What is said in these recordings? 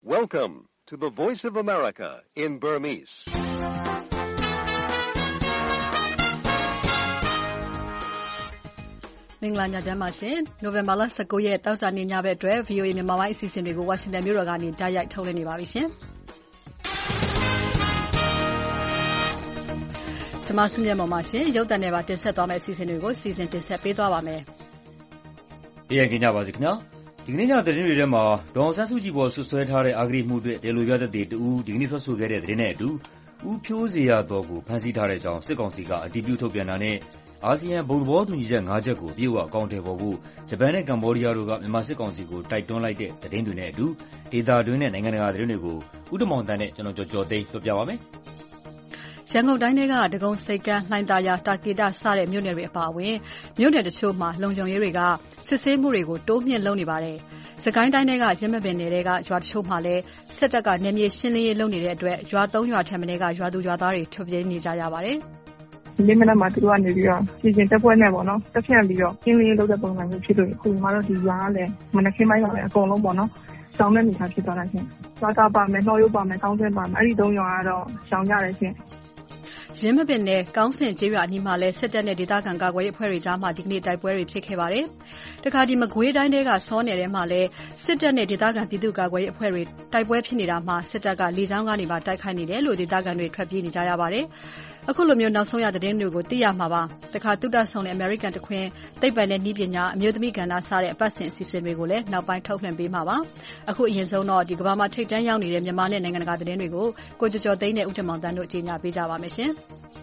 Welcome to the Voice of America in Burmese. ။မင်္ဂလာညချမ်းပါရှင်။နိုဝင်ဘာလ19ရက်တောက်ကြနေ့ညဘက်အတွက် VOA မြန်မာပိုင်းအစီအစဉ်တွေကိုဝါရှင်တန်မြို့တော်ကနေကြားရိုက်ထုတ်လွှင့်နေပါပြီရှင်။ကျွန်မစုမြတ်မောင်ပါရှင်။ရုပ်သံနဲ့ပါတင်ဆက်သွားမယ့်အစီအစဉ်တွေကိုစီစဉ်တင်ဆက်ပေးသွားပါမယ်။တရားခင်ကြပါစေခင်ဗျာ။ဒီကနေ့ညသတင်းတွေထဲမှာဒေါ်အောင်ဆန်းစုကြည်ပေါ်ဆွဆွဲထားတဲ့အဂတိမှုတွေတယ်လို့ပြသက်သေတူဒီကနေ့ထွက်ဆိုခဲ့တဲ့သတင်းနဲ့အတူဦးဖြိုးစေရတော်ကိုဖမ်းဆီးထားတဲ့အကြောင်းစစ်ကောင်စီကအတည်ပြုထုတ်ပြန်တာနဲ့အာဆီယံဘုံသဘောတူညီချက်၅ချက်ကိုအပြည့်အဝအကောင်အထည်ဖော်ဖို့ဂျပန်နဲ့ကမ္ဘောဒီးယားတို့ကမြန်မာစစ်ကောင်စီကိုတိုက်တွန်းလိုက်တဲ့သတင်းတွေနဲ့အတူဒေသတွင်းနဲ့နိုင်ငံတကာသတင်းတွေကိုဦးတမောင်တန်းနဲ့ကျွန်တော်ကျော်သိန်းပြောပြပါမယ်။ရန်ကုန်တိုင်းထဲကဒဂုံစိတ်ကမ်းလှိုင်သာယာတာကေတစတဲ့မြို့နယ်တွေအပါအဝင်မြို့နယ်တချို့မှာလုံခြုံရေးတွေကစစ်ဆေးမှုတွေကိုတိုးမြင့်လုပ်နေပါတယ်။စကိုင်းတိုင်းထဲကရင်းမပင်နယ်တွေကရွာတချို့မှာလည်းစစ်တပ်ကနယ်မြေရှင်းလင်းရေးလုပ်နေတဲ့အတွက်ရွာ၃ရွာထက်မနည်းကရွာသူရွာသားတွေထွက်ပြေးနေကြရပါတယ်။ဒီမနက်မှာသူတို့ကနေပြီးတော့ပြည်ချင်းတက်ပွဲနဲ့ပေါ့နော်တက်ဖြန့်ပြီးတော့ရှင်းလင်းရေးလုပ်တဲ့ပုံစံမျိုးဖြစ်လို့အခုမှတော့ဒီရွာကလည်းမနက်ခင်းပိုင်းကလည်းအကုန်လုံးပေါ့နော်ရှောင်းတဲ့နေရာဖြစ်သွားတာရှင်။ရွာသားပါမယ်နှောရိုးပါမယ်တောင်းစင်းပါမယ်အဲ့ဒီ၃ရွာကတော့ရှောင်းကြတယ်ရှင်။ရင်းမပင်နယ်ကောင်းစင်ကျေးရွာအနီးမှာလည်းစစ်တပ်နဲ့ဒေသခံကာကွယ်ရေးအဖွဲ့တွေကြားမှာဒီကနေ့တိုက်ပွဲတွေဖြစ်ခဲ့ပါတယ်။တခါဒီမကွေးတိုင်းတွေကစောနယ်ထဲမှာလည်းစစ်တပ်နဲ့ဒေသခံပြည်သူ့ကာကွယ်ရေးအဖွဲ့တွေတိုက်ပွဲဖြစ်နေတာမှာစစ်တပ်ကလေကြောင်းကနေပါတိုက်ခိုက်နေတယ်လို့ဒေသခံတွေထွက်ပြေးနေကြရပါတယ်။အခုလိုမျိုးနောက်ဆုံးရသတင်းတွေကိုသိရမှာပါ။တခါတုဒ္ဒဆောင်နဲ့အမေရိကန်တခွင်သိပ္ပံနဲ့နည်းပညာအမျိုးသမီးကဏ္ဍစတဲ့အပတ်စဉ်အစီအစဉ်တွေကိုလည်းနောက်ပိုင်းထုတ်လွှင့်ပေးမှာပါ။အခုအရင်ဆုံးတော့ဒီကမ္ဘာမှာထိပ်တန်းရောက်နေတဲ့မြန်မာနဲ့နိုင်ငံတကာသတင်းတွေကိုကိုကျော်သိန်းနဲ့ဦးတင်မောင်တန်းတို့ကြီးညာပေးကြပါမယ်ရှင်။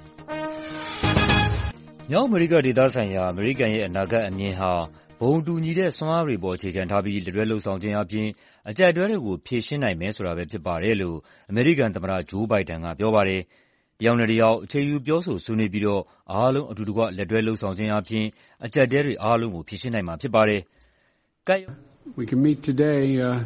မြောက်အမေရိကဒေသဆိုင်ရာအမေရိကန်ရဲ့အနာဂတ်အမြင်ဟာဘုံတူညီတဲ့စွမ်းအားတွေပေါ်အခြေခံထားပြီးလက်တွဲလှုပ်ဆောင်ခြင်းအပြင်အကြက်တွဲတွေကိုဖြေရှင်းနိုင်မယ်ဆိုတာပဲဖြစ်ပါတယ်လို့အမေရိကန်သမ္မတဂျိုးဘိုင်ဒန်ကပြောပါတယ်။တယောက်နဲ့တယောက်အချိန်ယူပြောဆိုဆွေးနွေးပြီးတော့အားလုံးအတူတကွလက်တွဲလှုပ်ဆောင်ခြင်းအပြင်အကြက်တွဲတွေအားလုံးကိုဖြေရှင်းနိုင်မှာဖြစ်ပါတယ်။ We can meet today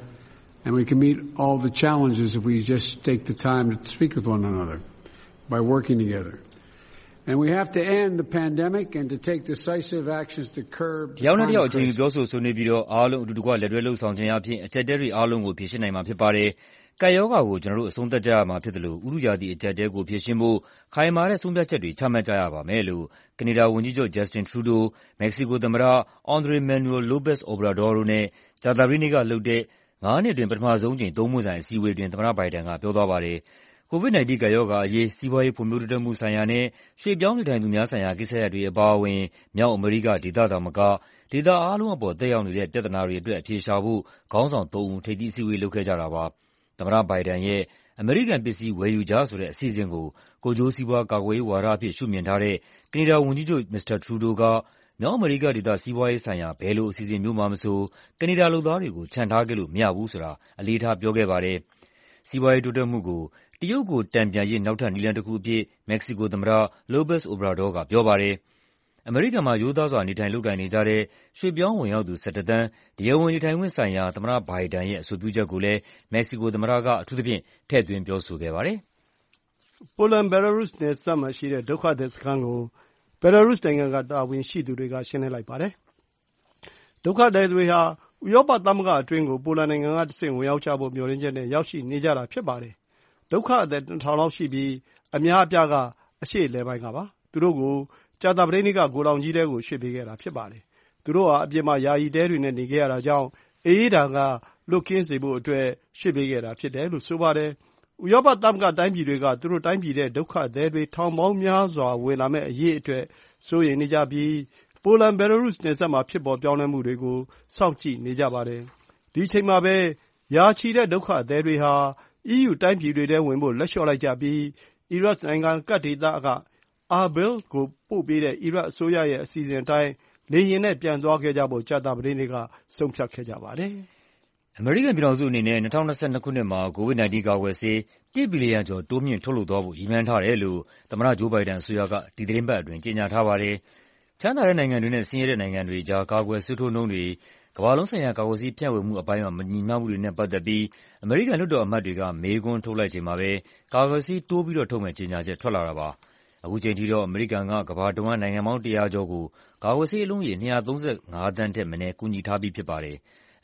and we can meet all the challenges if we just take the time to speak with one another by working together.And we have to end the pandemic and to take decisive actions to curb တယောက်နဲ့တယောက်အချိန်ယူပြောဆိုဆွေးနွေးပြီးတော့အားလုံးအတူတကွလက်တွဲလှုပ်ဆောင်ခြင်းအပြင်အကြက်တဲတွေအားလုံးကိုဖြေရှင်းနိုင်မှာဖြစ်ပါတယ်။ကပ်ရောဂါကိုကျွန်တော်တို့အဆုံးသတ်ကြရမှာဖြစ်တယ်လို့ဥရုရာသီအကြက်တဲကိုဖြေရှင်းဖို့ခိုင်မာတဲ့ဆုံးဖြတ်ချက်တွေချမှတ်ကြရပါမယ်လို့ကနေဒါဝန်ကြီးချုပ် Justin Trudeau, မက္ကဆီကိုသမ္မတ Andrés Manuel López Obrador တို့နဲ့ကြာသပတေးနေ့ကလုပ်တဲ့9နှစ်အတွင်းပထမဆုံးအကြိမ်သုံးပွင့်ဆိုင်အစည်းအဝေးတွင်သမ္မတဘိုင်ဒန်ကပြောသွားပါတယ်။ COVID-19 ကပ်ရောဂါအရေးစီးပွားရေးဖွံ့ဖြိုးတိုးတက်မှုဆိုင်ရာနဲ့ရွှေ့ပြောင်းနေထိုင်သူများဆိုင်ရာကိစ္စရပ်တွေအပါအဝင်မြောက်အမေရိကဒေသသာမကဒေသအားလုံးအပေါ်သက်ရောက်နေတဲ့ပြဿနာတွေအတွက်အဖြေရှာဖို့ခေါင်းဆောင်၃ဦးထိပ်သီးအစည်းအဝေးလုပ်ခဲ့ကြတာပါ။သမ္မတဘိုင်ဒန်ရဲ့အမေရိကန်ပစ္စည်းဝယ်ယူကြဆိုတဲ့အစီအစဉ်ကိုကိုယ်ကျိုးစီးပွားကာကွယ်ရေးဝါဒအဖြစ်ရှုမြင်ထားတဲ့ကနေဒါဝန်ကြီးချုပ် Mr. Trudeau ကမြောက်အမေရိကဒေသစီးပွားရေးဆိုင်ရာဘယ်လိုအစီအစဉ်မျိုးမှမဆိုကနေဒါလုပ်သားတွေကိုချန်ထားခဲ့လို့မရဘူးဆိုတာအလေးထားပြောခဲ့ပါတယ်။စီးပွားရေးတိုးတက်မှုကိုတရုတ်ကိုတန်ပြန်ရေးနောက်ထပ်နည်းလမ်းတစ်ခုအဖြစ်မက္ကဆီကိုသမ္မတ López Obrador ကပြောပါတယ်။အမေရိကန်မှာရိုးသားစွာနေထိုင်လုပ်ကိုင်နေကြတဲ့ရွှေ့ပြောင်းဝင်ရောက်သူ17သန်းတရားဝင်နေထိုင်ခွင့်ဆိုင်ရာသမ္မတဘိုင်ဒန်ရဲ့အဆိုပြုချက်ကိုလည်းမက္ကဆီကိုသမ္မတကအထူးသဖြင့်ထည့်သွင်းပြောဆိုခဲ့ပါတယ်။ပိုလန်ဘယ်လာရုစ်နယ်စပ်မှာရှိတဲ့ဒုက္ခသည်စခန်းကိုဘယ်လာရုစ်နိုင်ငံကတာဝန်ရှိသူတွေကရှင်းလင်းလိုက်ပါတယ်။ဒုက္ခသည်တွေဟာဥရောပသမဂ္ဂအတွင်းကိုပိုလန်နိုင်ငံကတဆင့်ဝင်ရောက်ကြဖို့မျှော်လင့်ချက်နဲ့ရောက်ရှိနေကြတာဖြစ်ပါတယ်။ဒုက္ခသည်2000လောက်ရှိပြီးအများအပြားကအရှေ့အလယ်ပိုင်းကပါ။သူတို့ကိုကြာသပတေးနေ့ကဂိုဒေါင်ကြီးထဲကိုရွှေ့ပေးခဲ့တာဖြစ်ပါတယ်။သူတို့ဟာအပြင်မှာယာယီတဲတွေနဲ့နေခဲ့ရတာကြောင့်အေးဒဏ်ကလွတ်ကင်းစေဖို့အတွက်ရွှေ့ပေးခဲ့တာဖြစ်တယ်လို့ဆိုပါတယ်။ဥရောပသမဂ္ဂတိုင်းပြည်တွေကသူတို့တိုင်းပြည်တဲ့ဒုက္ခသည်တွေထောင်ပေါင်းများစွာဝင်လာမယ့်အရေးအတွက်စိုးရိမ်နေကြပြီးပိုလန်ဘယ်လာရုစ်နယ်စပ်မှာဖြစ်ပေါ်ပြောင်းလဲမှုတွေကိုစောင့်ကြည့်နေကြပါတယ်။ဒီအချိန်မှာပဲယာချီတဲ့ဒုက္ခသည်တွေဟာ EU တိုင်းပြည်တွေထဲဝင်ဖို့လက်လျှော့လိုက်ကြပြီးအီရတ်နိုင်ငံကပ်ဒေသကအာဘယ်လ်ကိုပို့ပေးတဲ့အီရတ်အစိုးရရဲ့အစီအစဉ်အတိုင်းလေယာဉ်နဲ့ပြန်သွားခဲ့ကြဖို့ကြာသပတေးနေ့ကဆုံးဖြတ်ခဲ့ကြပါတယ်။အမေရိကန်ပြည်ထောင်စုအနေနဲ့2022ခုနှစ်မှာ COVID-19 ကာကွယ်ဆေး1 ဘီလီယံကျော်တိုးမြင့်ထုတ်လုပ်သွားဖို့ရည်မှန်းထားတယ်လို့သမ္မတဂျိုးဘိုင်ဒန်အစိုးရကဒီသီတင်းပတ်အတွင်းကြေညာထားပါတယ်။ချမ်းသာတဲ့နိုင်ငံတွေနဲ့ဆင်းရဲတဲ့နိုင်ငံတွေကြားကာကွယ်ဆေးထိုးနှုန်းတွေကမ္ဘာလုံးဆိုင်ရာကာကွယ်ဆေးဖြန့်ဝေမှုအပိုင်းမှာမညီမျှမှုတွေနဲ့ပတ်သက်ပြီးအမေရိကန်လွှတ်တော်အမတ်တွေကမေးခွန်းထုတ်လိုက်ချိန်မှာပဲကာကွယ်ဆေးတိုးပြီးတော့ထုတ်မယ့်ကြေညာချက်ထွက်လာတာပါ။အခုချိန်ထိတော့အမေရိကန်ကကမ္ဘာတဝန်းနိုင်ငံပေါင်း100ကျော်ကိုကာကွယ်ဆေးအလုံးရေ235သန်းထက်မနည်းကူညီထားပြီးဖြစ်ပါတယ်။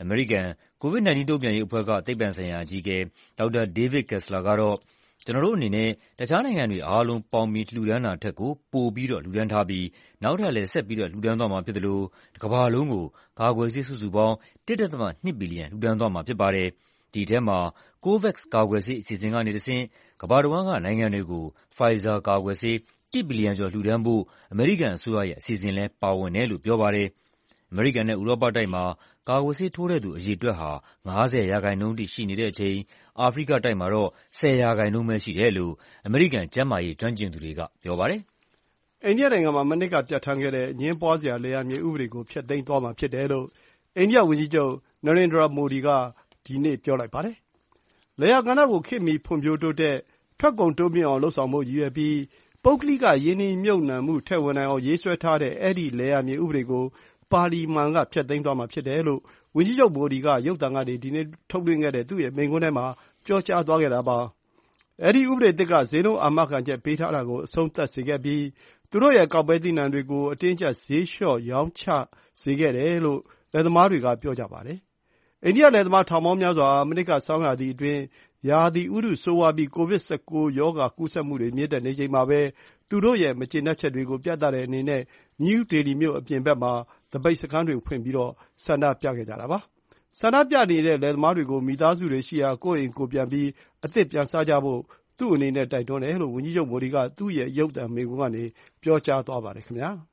အမေရိကန် COVID-19 တုံ့ပြန်ရေးအဖွဲ့က သိပ္ပံဆိုင်ရာအကြီးအကဲ ဒေါက်တာ David Kessler ကတော့ ကျနော်တို့အနေနဲ့ တခြားနိုင်ငံတွေအားလုံးပေါင်းပြီးလှူဒါန်းတာထက်ကိုပိုပြီးလှူဒါန်းထားပြီး နောက်ထပ်လည်းဆက်ပြီးလှူဒါန်းသွားမှာဖြစ်သလို တကမ္ဘာလုံးကိုကာကွယ်ဆေးစုစုပေါင်း 1.2 ဘီလီယံလှူဒါန်းသွားမှာဖြစ်ပါတယ်။ ဒီထဲမှာ COVAX ကာကွယ်ဆေးအစီအစဉ်ကနေတဆင့် ကမ္ဘာတဝန်းကနိုင်ငံတွေကို Pfizer ကာကွယ်ဆေး 1 ဘီလီယံကျော်လှူဒါန်းဖို့ အမေရိကန်အစိုးရရဲ့အစီအစဉ်လည်းပါဝင်တယ်လို့ပြောပါတယ်။ အမေရိကန်နဲ့ဥရောပတိုက်မှာ ကာကွယ်ဆေးထိုးတဲ့သူအရေအတွက်ဟာ 50% ထိရှိနေတဲ့အချိန် အာဖရိကတိုက်မှာတော့ 10% ပဲရှိတယ်လို့ အမေရိကန်ကျန်းမာရေးကျွမ်းကျင်သူတွေကပြောပါတယ်။အိန္ဒိယနိုင်ငံမှာမနှစ်ကပြဋ္ဌာန်းခဲ့တဲ့အငြင်းပွားစရာလယ်ယာမြေဥပဒေကိုဖျက်သိမ်းသွားမှာဖြစ်တယ်လို့အိန္ဒိယဝန်ကြီးချုပ် Narendra Modi ကဒီနေ့ပြောလိုက်ပါတယ်။လယ်ယာကဏ္ဍကိုခေတ်မီဖွံ့ဖြိုးတိုးတက်ထွက်ကုန်တိုးမြင့်အောင်လုပ်ဆောင်ဖို့ရည်ရွယ်ပြီးပုဂ္ဂလိကရင်းနှီးမြှုပ်နှံမှုထည့်ဝင်နိုင်အောင်ရေးဆွဲထားတဲ့အဲဒီလယ်ယာမြေဥပဒေကိုပါလီမန်ကဖျက်သိမ်းသွားမှာဖြစ်တယ်လို့ဝန်ကြီးချုပ် Modi ကရုပ်သံကနေဒီနေ့ထုတ်လွှင့်ခဲ့တဲ့သူ့ရဲ့မိန့်ခွန်းထဲမှာပြောကြားသွားခဲ့တာပါ။အဲဒီဥပဒေသစ်ကဈေးနှုန်းအာမခံချက်ပေးထားတာကိုအဆုံးသတ်စေခဲ့ပြီးသူတို့ရဲ့ကောက်ပဲသီးနှံတွေကိုအတင်းအကျပ်ဈေးလျှော့ရောင်းချစေခဲ့တယ်လို့လယ်သမားတွေကပြောကြပါတယ်။အိန္ဒိယလယ်သမားထောင်ပေါင်းများစွာမနှစ်ကဆောင်းရာသီအတွင်းရာသီဥတုဆိုးဝါးပြီး COVID-19 ရောဂါကူးစက်မှုတွေမြင့်တက်နေချိန်မှာပဲသူတို့ရဲ့မကျေနပ်ချက်တွေကိုပြသတဲ့အနေနဲ့နယူးဒေလီမြို့အပြင်ဘက်မှာသပိတ်စခန်းတွေဖွင့်ပြီးဆန္ဒပြခဲ့ကြတာပါ။ဆန္ဒပြနေတဲ့လယ်သမားတွေကိုမိသားစုတွေရှိရာကိုယ့်အိမ်ကိုယ်ပြန်ပြီးအသစ်ပြန်စားကြဖို့သူ့အနေနဲ့တိုက်တွန်းတယ်လို့ဝန်ကြီးချုပ် Modi ကသူ့ရဲ့ရုပ်သံမိန့်ခွန်းကနေပြောကြားသွားပါတယ်ခင်ဗျာ။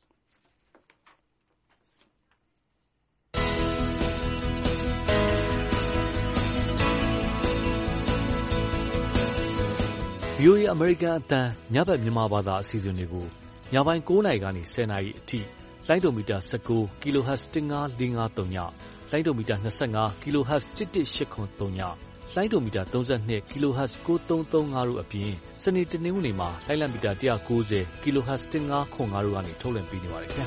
VOA အမေရိကန်အသံညဘက်မြန်မာဘာသာအစီအစဉ်တွေကိုညပိုင်း9:00 နာရီကနေ 10:00 နာရီအထိလိုင်းဒိုမီတာ19 kHz 15553ညလိုင်းဒိုမီတာ25 kHz 11803ညလိုင်းဒိုမီတာ32 kHz 9335တို့အပြင်စနေတနင်္ဂနွေမှာလိုင်းလံမီတာ190 kHz 1505တို့ကနေထုတ်လွှင့်ပေးနေပါတယ်ခင်ဗျာ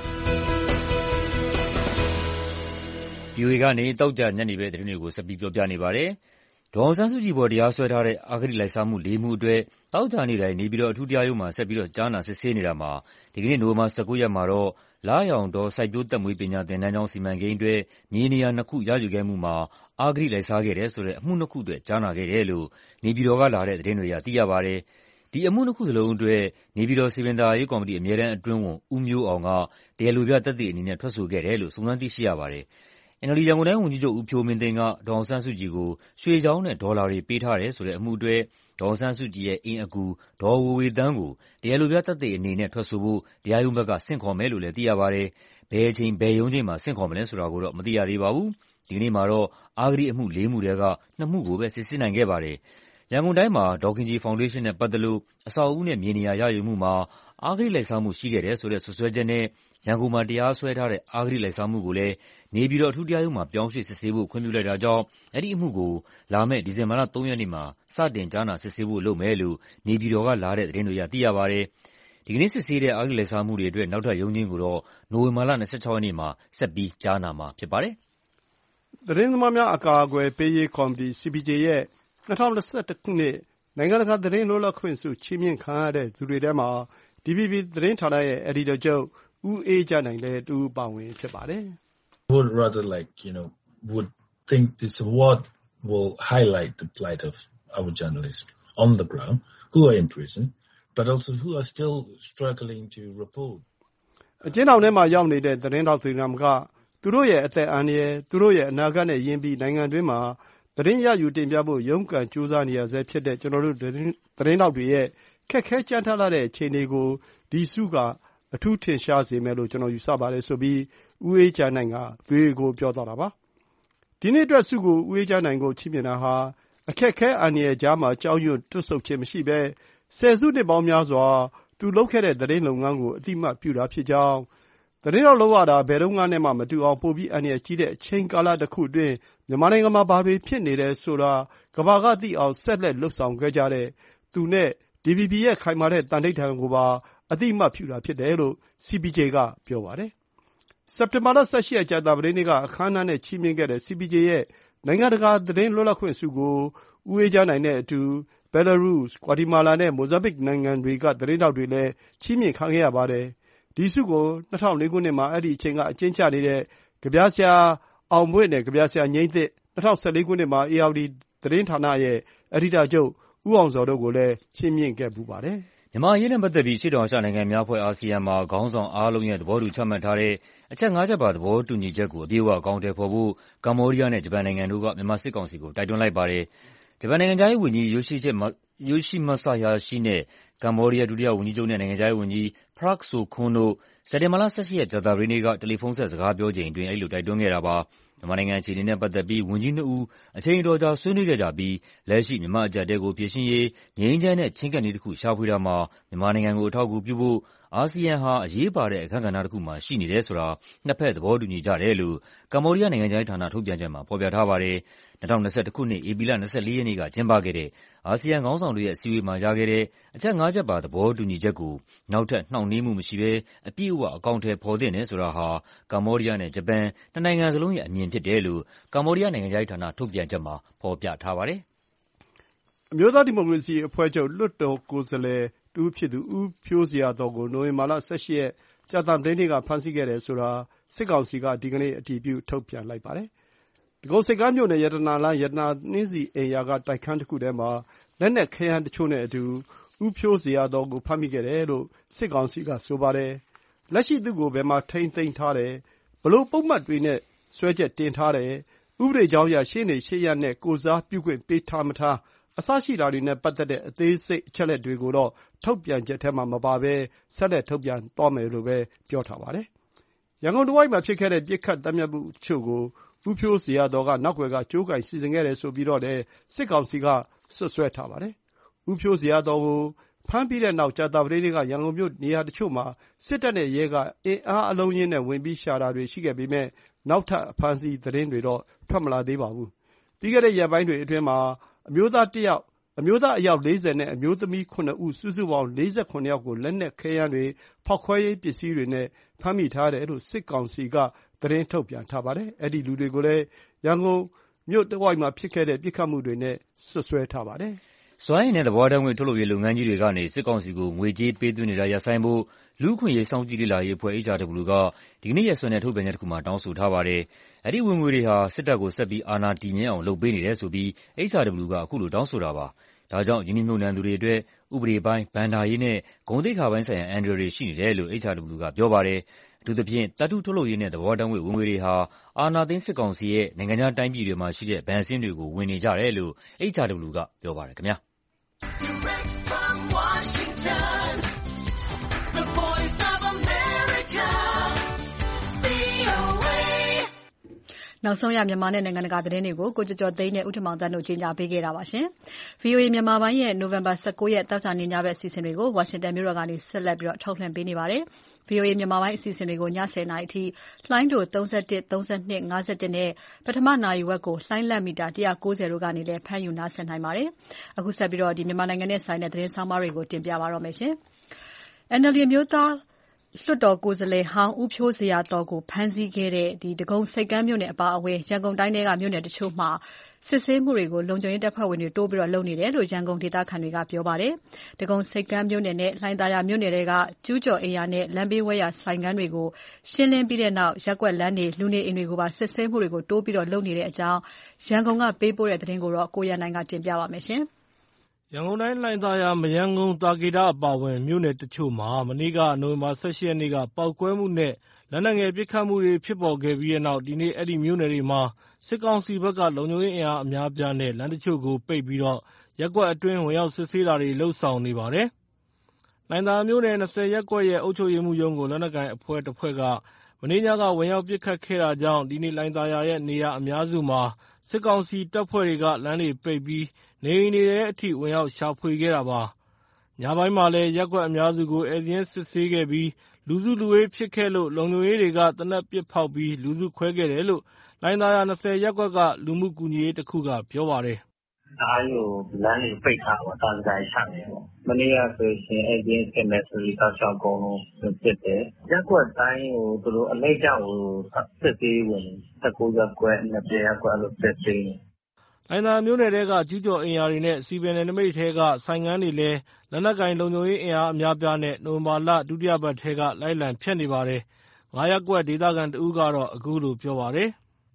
။ VOA ကနေတောက်ကြညနေပဲသတင်းတွေကိုဆက်ပြီးပြောပြနေပါတယ်။ဒေါ်အောင်ဆန်းစုကြည်ပေါ်တရားစွဲထားတဲ့အဂတိလိုက်စားမှု4မှုအတွက်တောက်ကြနေ့တိုင်းနေပြည်တော်အထူးတရားရုံးမှာဆက်ပြီးကြားနာစစ်ဆေးနေတာမှာဒီကနေ့နိုဝင်ဘာ19ရက်မှာတော့လရောင်တော်စိုက်ပျိုးသက်မွေးပညာသင်တန်းကျောင်းစီမံကိန်းအတွက်မြေနေရာ2ခုရယူခဲ့မှုမှာအဂတိလိုက်စားခဲ့တယ်ဆိုတဲ့အမှု2ခုအတွက်ကြားနာခဲ့တယ်လို့နေပြည်တော်ကလာတဲ့သတင်းတွေအရသိရပါတယ်။ဒီအမှု2ခုစလုံးအတွက်နေပြည်တော်စည်ပင်သာယာရေးကော်မတီအမြဲတမ်းအတွင်းဝန်ဦးမျိုးအောင်ကတရားလိုပြသက်သေအနေနဲ့ထွက်ဆိုခဲ့တယ်လို့စုံစမ်းသိရှိရပါတယ်။ NLD ရန်ကုန်တိုင်းဝန်ကြီးချုပ်ဦးဖြိုးမင်းသိန်းကဒေါ်အောင်ဆန်းစုကြည်ကိုရွှေချောင်းနဲ့ဒေါ်လာတွေပေးထားတယ်ဆိုတဲ့အမှုအတွက်ဒေါ်အောင်ဆန်းစုကြည်ရဲ့အိမ်အကူဒေါ်ဝေဝေသန်းကိုတရားလိုပြသက်သေအနေနဲ့ထွက်ဆိုဖို့တရားရုံးဘက်ကဆင့်ခေါ်မယ်လို့လည်းသိရပါတယ်။ဘယ်အချိန်ဘယ်ရုံးချိန်းမှာဆင့်ခေါ်မလဲဆိုတာကိုတော့မသိရသေးပါဘူး။ဒီကနေ့မှာတော့အဂတိအမှု4မှုထဲက2မှုကိုပဲစစ်ဆေးနိုင်ခဲ့ပါတယ်။ရန်ကုန်တိုင်းမှာဒေါ်ခင်ကြည်ဖောင်ဒေးရှင်းနဲ့ပတ်သက်လို့အဆောက်အဦနဲ့မြေနေရာရယူမှုမှာအဂတိလိုက်စားမှုရှိခဲ့တယ်ဆိုတဲ့စွပ်စွဲချက်နဲ့ရန်ကုန်မှာတရားစွဲထားတဲ့အဂတိလိုက်စားမှုကိုလည်းနေပြည်တော်အထူးတရားရုံးမှာပြောင်းရွှေ့စစ်ဆေးဖို့ခွင့်ပြုလိုက်တာကြောင့်အဲဒီအမှုကိုလာမယ့်ဒီဇင်ဘာလ3ရက်နေ့မှာစတင်ကြားနာစစ်ဆေးဖို့လုပ်မယ်လို့နေပြည်တော်ကလာတဲ့သတင်းတွေအရသိရပါတယ်။ဒီကနေ့စစ်ဆေးတဲ့အဂတိလိုက်စားမှုတွေအတွက်နောက်ထပ်ရုံးချိန်းကိုတော့နိုဝင်ဘာလ26ရက်နေ့မှာဆက်ပြီးကြားနာမှာဖြစ်ပါတယ်။သတင်းသမားများအကာအကွယ်ပေးရေးကော်မတီ CPJ ရဲ့2021ခုနှစ်နိုင်ငံတကာသတင်းလွတ်လပ်ခွင့်ဆုချီးမြှင့်ခံရတဲ့သူတွေထဲမှာ DVB သတင်းဌာနရဲ့အယ်ဒီတာချုပ်ဦးအေးကြနိုင်လည်းတဦးပါဝင်ဖြစ်ပါတယ်။ would rather would think this award will highlight the plight of our journalists on the ground who are in prison but also who are still struggling to report အကျဉ်းထောင်ထဲမှာရောက်နေတဲ့သတင်းတောက်တွေနာမကသူတို့ရဲ့အသက်အန္တရာယ်သူတို့ရဲ့အနာဂတ်နဲ့ယဉ်ပြီးနိုင်ငံတွင်းမှာသတင်းရယူတင်ပြဖို့ရုန်းကန်ကြိုးစားနေရဆဲဖြစ်တဲ့ကျွန်တော်တို့သတင်းတောက်တွေရဲ့ခက်ခဲကြမ်းတမ်းလာတဲ့အခြေအနေကိုဒီစုကအထူးထင်ရှားစေမယ်လို့ကျွန်တော်ယူဆပါတယ်ဆိုပြီးဦးအေးကြနိုင်က VOA ကိုပြောသွားတာပါ။ဒီနေ့အတွက်စုကိုဦးအေးကြနိုင်ကိုချီးမြှင့်တာဟာအခက်ခဲအန္တရာယ်ကြားမှာကြောက်ရွံ့တွတ်ဆုတ်ခြင်းမရှိဘဲဆယ်စုနှစ်ပေါင်းများစွာသူလုပ်ခဲ့တဲ့သတင်းလုပ်ငန်းကိုအတိအမှတ်ပြုတာဖြစ်ကြောင်းသတင်းတော်လုပ်ရတာဘယ်တော့မှနဲ့မှမတူအောင်ပိုပြီးအန္တရာယ်ကြီးတဲ့အချိန်ကာလတစ်ခုအတွင်းမြန်မာနိုင်ငံမှာဘာတွေဖြစ်နေတယ်ဆိုတာကမ္ဘာကသိအောင်ဆက်လက်လှုပ်ဆောင်ခဲ့ကြတဲ့သူနဲ့ DVB ရဲ့ခိုင်မာတဲ့တန်ဋိဌာန်ကိုပါအတိအမှတ်ပြုတာဖြစ်တယ်လို့ CPJ ကပြောပါတယ်။စက်တင်ဘာလ18ရက်ကြာသပတေးနေ့ကအခမ်းအနားနဲ့ချီးမြှင့်ခဲ့တဲ့ CPJ ရဲ့နိုင်ငံတကာသတင်းလွတ်လပ်ခွင့်ဆုကိုဦးအေးကြနိုင်တဲ့အတူဘယ်လာရုစ်၊ဂွါတီမာလာနဲ့မိုဇမ်ဘစ်နိုင်ငံတွေကသတင်းထောက်တွေလည်းချီးမြှင့်ခံခဲ့ရပါတယ်။ဒီဆုကို2004ခုနှစ်မှာအဲဒီအချိန်ကအကျဉ်းချနေတဲ့ကဗျာဆရာအောင်မွေ့နဲ့ကဗျာဆရာငြိမ်းသစ် 2014 ခုနှစ်မှာ ဧရာဝတီသတင်းဌာနရဲ့အယ်ဒီတာချုပ်ဦးအောင်ဇော်တို့ကိုလည်းချီးမြှင့်ခဲ့ဖူးပါတယ်။မြန်မာအရေးနဲ့ပတ်သက်ပြီးအရှေ့တောင်အာရှနိုင်ငံများအဖွဲ့ (ASEAN) မှာခေါင်းဆောင်အားလုံးရဲ့သဘောတူချမှတ်ထားတဲ့အချက် ၅ ချက်ပါသဘောတူညီချက်ကိုအပြည့်အဝအကောင်အထည်ဖော်ဖို့ကမ္ဘောဒီးယားနဲ့ဂျပန်နိုင်ငံတို့ကမြန်မာစစ်ကောင်စီကိုတိုက်တွန်းလိုက်ပါတယ်။ ဂျပန်နိုင်ငံခြားရေးဝန်ကြီး Yoshimasa Hayashi နဲ့ကမ္ဘောဒီးယားဒုတိယဝန်ကြီးချုပ်နဲ့နိုင်ငံခြားရေးဝန်ကြီး Prak Sokhonn တို့ စက်တင်ဘာလ ၁၈ ရက်ကြာသပတေးနေ့ကတယ်လီဖုန်းဆက်စကားပြောချိန်အတွင်းအဲဒီလိုတိုက်တွန်းခဲ့တာပါ။ မြန်မာနိုင်ငံအခြေအနေနဲ့ပတ်သက်ပြီးဝန်ကြီးနှစ်ဦးအချိန်အတော်ကြာဆွေးနွေးခဲ့ကြပြီးလက်ရှိမြန်မာ့အကျပ်အတည်းကိုဖြေရှင်းရေးငြိမ်းချမ်းတဲ့ချဉ်းကပ်နည်းတခုရှာဖွေတာမှာမြန်မာနိုင်ငံကိုအထောက်အကူပြုဖို့အာဆီယံဟာအရေးပါတဲ့အခန်းကဏ္ဍတခုမှာရှိနေတယ်ဆိုတာနှစ်ဘက်သဘောတူညီကြတယ်လို့ကမ္ဘောဒီးယားနိုင်ငံခြားရေးဌာနထုတ်ပြန်ချက်မှာဖော်ပြထားပါတယ်။ 2021 ခုနှစ်၊ ဧပြီလ 24 ရက်နေ့ကကျင်းပခဲ့တဲ့အာဆီယံခေါင်းဆောင်တွေရဲ့အစည်းအဝေးမှာရခဲ့တဲ့အချက် ၅ ချက်ပါသဘောတူညီချက်ကိုနောက်ထပ်နှောင့်နှေးမှုမရှိဘဲအပြည့်အဝအကောင်အထည်ဖော်သင့်တယ်ဆိုတာဟာကမ္ဘောဒီးယားနဲ့ဂျပန်နှစ်နိုင်ငံစလုံးရဲ့အမြင်ဖြစ်တယ်လို့ကမ္ဘောဒီးယားနိုင်ငံခြားရေးဌာနထုတ်ပြန်ချက်မှာဖော်ပြထားပါတယ်။အမျိုးသားဒီမိုကရေစီအဖွဲ့ချုပ်လွှတ်တော်ကိုယ်စားလှယ်တဦးဖြစ်သူဦးဖြိုးဇေယျာသော်ကိုနိုဝင်ဘာလ 18 ရက်ကြာသပတေးနေ့ကဖမ်းဆီးခဲ့တယ်ဆိုတာစစ်ကောင်စီကဒီကနေ့အတည်ပြုထုတ်ပြန်လိုက်ပါတယ်။ဒဂုံဆိပ်ကမ်းမြို့နယ်ရတနာလမ်းရတနာနှင်းဆီအိမ်ယာကတိုက်ခန်းတခုထဲမှာလက်နက်ခဲယမ်းတချို့နဲ့အတူဦးဖြိုးဇေယျာသော်ကိုဖမ်းမိခဲ့တယ်လို့စစ်ကောင်စီကဆိုပါတယ်။လက်ရှိသူ့ကိုဘယ်မှာထိန်းသိမ်းထားတယ်၊ဘယ်လိုပုဒ်မတွေနဲ့စွဲချက်တင်ထားတယ်၊ဥပဒေကြောင်းအရရှေ့နေရှေ့ရပ်နဲ့ကိုယ်စားပြုခွင့်ပေးထားမထားအစရှိတာတွေနဲ့ပတ်သက်တဲ့အသေးစိတ်အချက်အလက်တွေကိုတော့ထုတ်ပြန်ချက်ထဲမှာမပါဘဲဆက်လက်ထုတ်ပြန်သွားမယ်လို့ပဲပြောထားပါတယ်။ရန်ကုန်တဝိုက်မှာဖြစ်ခဲ့တဲ့ပစ်ခတ်သတ်ဖြတ်မှုအချို့ကိုဦးဖြိုးဇေယျာသော်ကနောက်ကွယ်ကကြိုးကိုင်စီစဉ်ခဲ့တယ်ဆိုပြီးတော့လည်းစစ်ကောင်စီကစွပ်စွဲထားပါတယ်။ဦးဖြိုးဇေယျာသော်ကိုဖမ်းပြီးတဲ့နောက်ကြာသပတေးနေ့ကရန်ကုန်မြို့နေရာတချို့မှာစစ်တပ်နဲ့ရဲကအင်အားအလုံးအရင်းနဲ့ဝင်ပြီးရှာတာတွေရှိခဲ့ပေမယ့်နောက်ထပ်အဖမ်းအဆီးသတင်းတွေတော့ထွက်မလာသေးပါဘူး။ပြီးခဲ့တဲ့ရက်ပိုင်းတွေအတွင်းမှာအမျိုးသားအယောက် 40နဲ့အမျိုးသမီး 7 ဦးစုစုပေါင်း47ယောက်ကိုလက်နက်ခဲယမ်းတွေဖောက်ခွဲရေးပစ္စည်းတွေနဲ့ဖမ်းမိထားတယ်လို့စစ်ကောင်စီကသတင်းထုတ်ပြန်ထားပါတယ်။အဲဒီလူတွေကိုလည်းရန်ကုန်မြို့တဝိုက်မှာဖြစ်ခဲ့တဲ့ပစ်ခတ်မှုတွေနဲ့စွပ်စွဲထားပါတယ်။စွမ်းအင်နဲ့သဘာဝဓာတ်ငွေ့ထုတ်လုပ်ရေးလုပ်ငန်းကြီးတွေကနေစစ်ကောင်စီကိုငွေကြေးပေးသွင်းနေတာရပ်ဆိုင်းဖို့လူ့အခွင့်အရေးစောင့်ကြည့်လေ့လာရေးအဖွဲ့ HRW ကဒီကနေ့ရက်စွဲနဲ့ထုတ်ပြန်ချက်တခုမှာတောင်းဆိုထားပါတယ်။အဲဒီဝင်ငွေတွေဟာစစ်တပ်ကိုဆက်ပြီးအာဏာတည်မြဲအောင်လုပ်ပေးနေတယ်ဆိုပြီး HRW ကအခုလိုတောင်းဆိုတာပါ။ဒါကြောင့်ရင်းနှီးမြှုပ်နှံသူတွေအတွက်ဥပဒေပိုင်း၊ဘဏ္ဍာရေးနဲ့ဂုဏ်သိက္ခာပိုင်းဆိုင်ရာအန္တရာယ်တွေရှိနေတယ်လို့ HRW ကပြောပါတယ်။အထူးသဖြင့်သတ္တုထုတ်လုပ်ရေးနဲ့သဘာဝဓာတ်ငွေ့ဝင်ငွေတွေဟာအာဏာသိမ်းစစ်ကောင်စီရဲ့နိုင်ငံခြားတိုင်းပြည်တွေမှာရှိတဲ့ဘဏ်စာရင်းတွေကိုဝင်နေကြတယ်လို့ HRW ကပြောပါတယ်ခင်ဗျာ။နောက်ဆုံးရမြန်မာနဲ့နိုင်ငံတကာသတင်းတွေကိုကိုကျော်ကျော်သိန်းနဲ့ဦးထမောင်သန်းတို့ကြီးညာပေးခဲ့တာပါရှင်။ VOA မြန်မာပိုင်းရဲ့နိုဝင်ဘာ 19 ရက်တောက်ကြနေညဘက်အစီအစဉ်တွေကိုဝါရှင်တန်မြို့တော်ကနေဆက်လက်ပြီးထုတ်လွှင့်ပေးနေပါတယ်။ VOA မြန်မာပိုင်းအစီအစဉ်တွေကိုည 10:00 နာရီအထိလှိုင်းတို31, 32, 51နဲ့ပထမနာရီဝက်ကိုလှိုင်းလက်မီတာ190တို့ကနေလည်းဖမ်းယူနားဆင်နိုင်ပါတယ်။အခုဆက်ပြီးမြန်မာနိုင်ငံနဲ့ဆိုင်တဲ့သတင်းဆောင်မတွေကိုတင်ပြပါရမယ်။ NLD အမျိုးသားလွှတ်တော်ကိုယ်စားလှယ်ဟောင်းဦးဖြိုးဇေယျာသော်ကိုဖမ်းဆီးခဲ့တဲ့ဒဂုံဆိပ်ကမ်းမြို့နယ်အပါအဝင်ရန်ကုန်တိုင်းထဲကမြို့နယ်တချို့မှာစစ်ဆေးမှုတွေကိုလုံခြုံရေးတပ်ဖွဲ့ဝင်တွေတိုးပြီးလုပ်နေတယ်လို့ရန်ကုန်ဒေသခံတွေကပြောပါတယ်။ဒဂုံဆိပ်ကမ်းမြို့နယ်နဲ့လှိုင်သာယာမြို့နယ်တွေကကျူးကျော်အိမ်ယာနဲ့လမ်းဘေးဝဲယာဆိုင်ခန်းတွေကိုရှင်းလင်းပြီးတဲ့နောက်ရပ်ကွက်လမ်းတွေလူနေအိမ်တွေကိုပါစစ်ဆေးမှုတွေကိုတိုးပြီးလုပ်နေတဲ့အကြောင်းရန်ကုန်ကပေးပို့တဲ့သတင်းကိုကိုရန်နိုင်ကတင်ပြပါမယ်။ရန်ကုန်တိုင်းလှိုင်သာယာမရမ်းကုန်းသာကေတအပါအဝင်မြို့နယ်တချို့မှာမနေ့ကနိုဝင်ဘာ 18 ရက်နေ့ကပေါက်ကွဲမှုနဲ့လက်နက်ငယ်ပစ်ခတ်မှုတွေဖြစ်ပေါ်ခဲ့ပြီးတဲ့နောက်ဒီနေ့အဲဒီမြို့နယ်တွေမှာစစ်ကောင်စီဘက်ကလုံခြုံရေးအင်အားအများအပြားနဲ့လမ်းတချို့ကိုပိတ်ပြီးရပ်ကွက်အတွင်းဝင်ရောက်စစ်ဆေးတာတွေလုပ်ဆောင်နေပါတယ်။လှိုင်သာယာမြို့နယ်20ရပ်ကွက်ရဲ့အုပ်ချုပ်ရေးမှူးရုံးကိုလက်နက်ကိုင်အဖွဲ့တဖွဲ့ကမနေ့ညကဝင်ရောက်ပစ်ခတ်ခဲ့တာကြောင့်ဒီနေ့လှိုင်သာယာရဲ့နေရာအများစုမှာစစ်ကောင်စီတပ်ဖွဲ့တွေကလမ်းတွေပိတ်ပြီးနေအိမ်တွေထဲအထိဝင်ရောက်ရှာဖွေခဲ့တာပါ။ညပိုင်းမှာလည်းရပ်ကွက်အများစုကိုဧည့်စာရင်းစစ်ဆေးခဲ့ပြီးလူစုလူဝေးဖြစ်ခဲ့လို့လုံခြုံရေးတွေကသေနတ်ပစ်ဖောက်ပြီးလူစုခွဲခဲ့တယ်လို့လှိုင်သာယာ20ရပ်ကွက်ကလူမှုကူညီရေးတခုကပြောပါတယ်။အားကိုလမ်းတွေပိတ်ထားတာပေါ့တာစကားချနေပေါ့မနေ့ကဆိုရှင်အဲ့ဒီစစ်မဲ့ဆိုပြီးတောက်လျှောက်ကုန်လုံးစစ်တယ်ရက်ကွက်တိုင်းကိုသူတို့အလိုက်ကြောက်ကိုစစ်သေးဝင်19ရပ်ကွက်20ရပ်ကွက်အဲ့လိုစစ်သေးလှိုင်သာယာမြို့နယ်ထဲကကျူးကျော်အိမ်ယာတွေနဲ့စီပင်နယ်နိမိတ်ထဲကဆိုင်ငန်းတွေလည်းလက်နက်ကိုင်လုံခြုံရေးအင်အားအများပြားနဲ့နိုဝင်ဘာလဒုတိယပတ်ထဲကလိုက်လံဖျက်နေပါတယ်။9ရပ်ကွက်ဒေသခံတဦးကတော့အခုလိုပြောပါတယ်။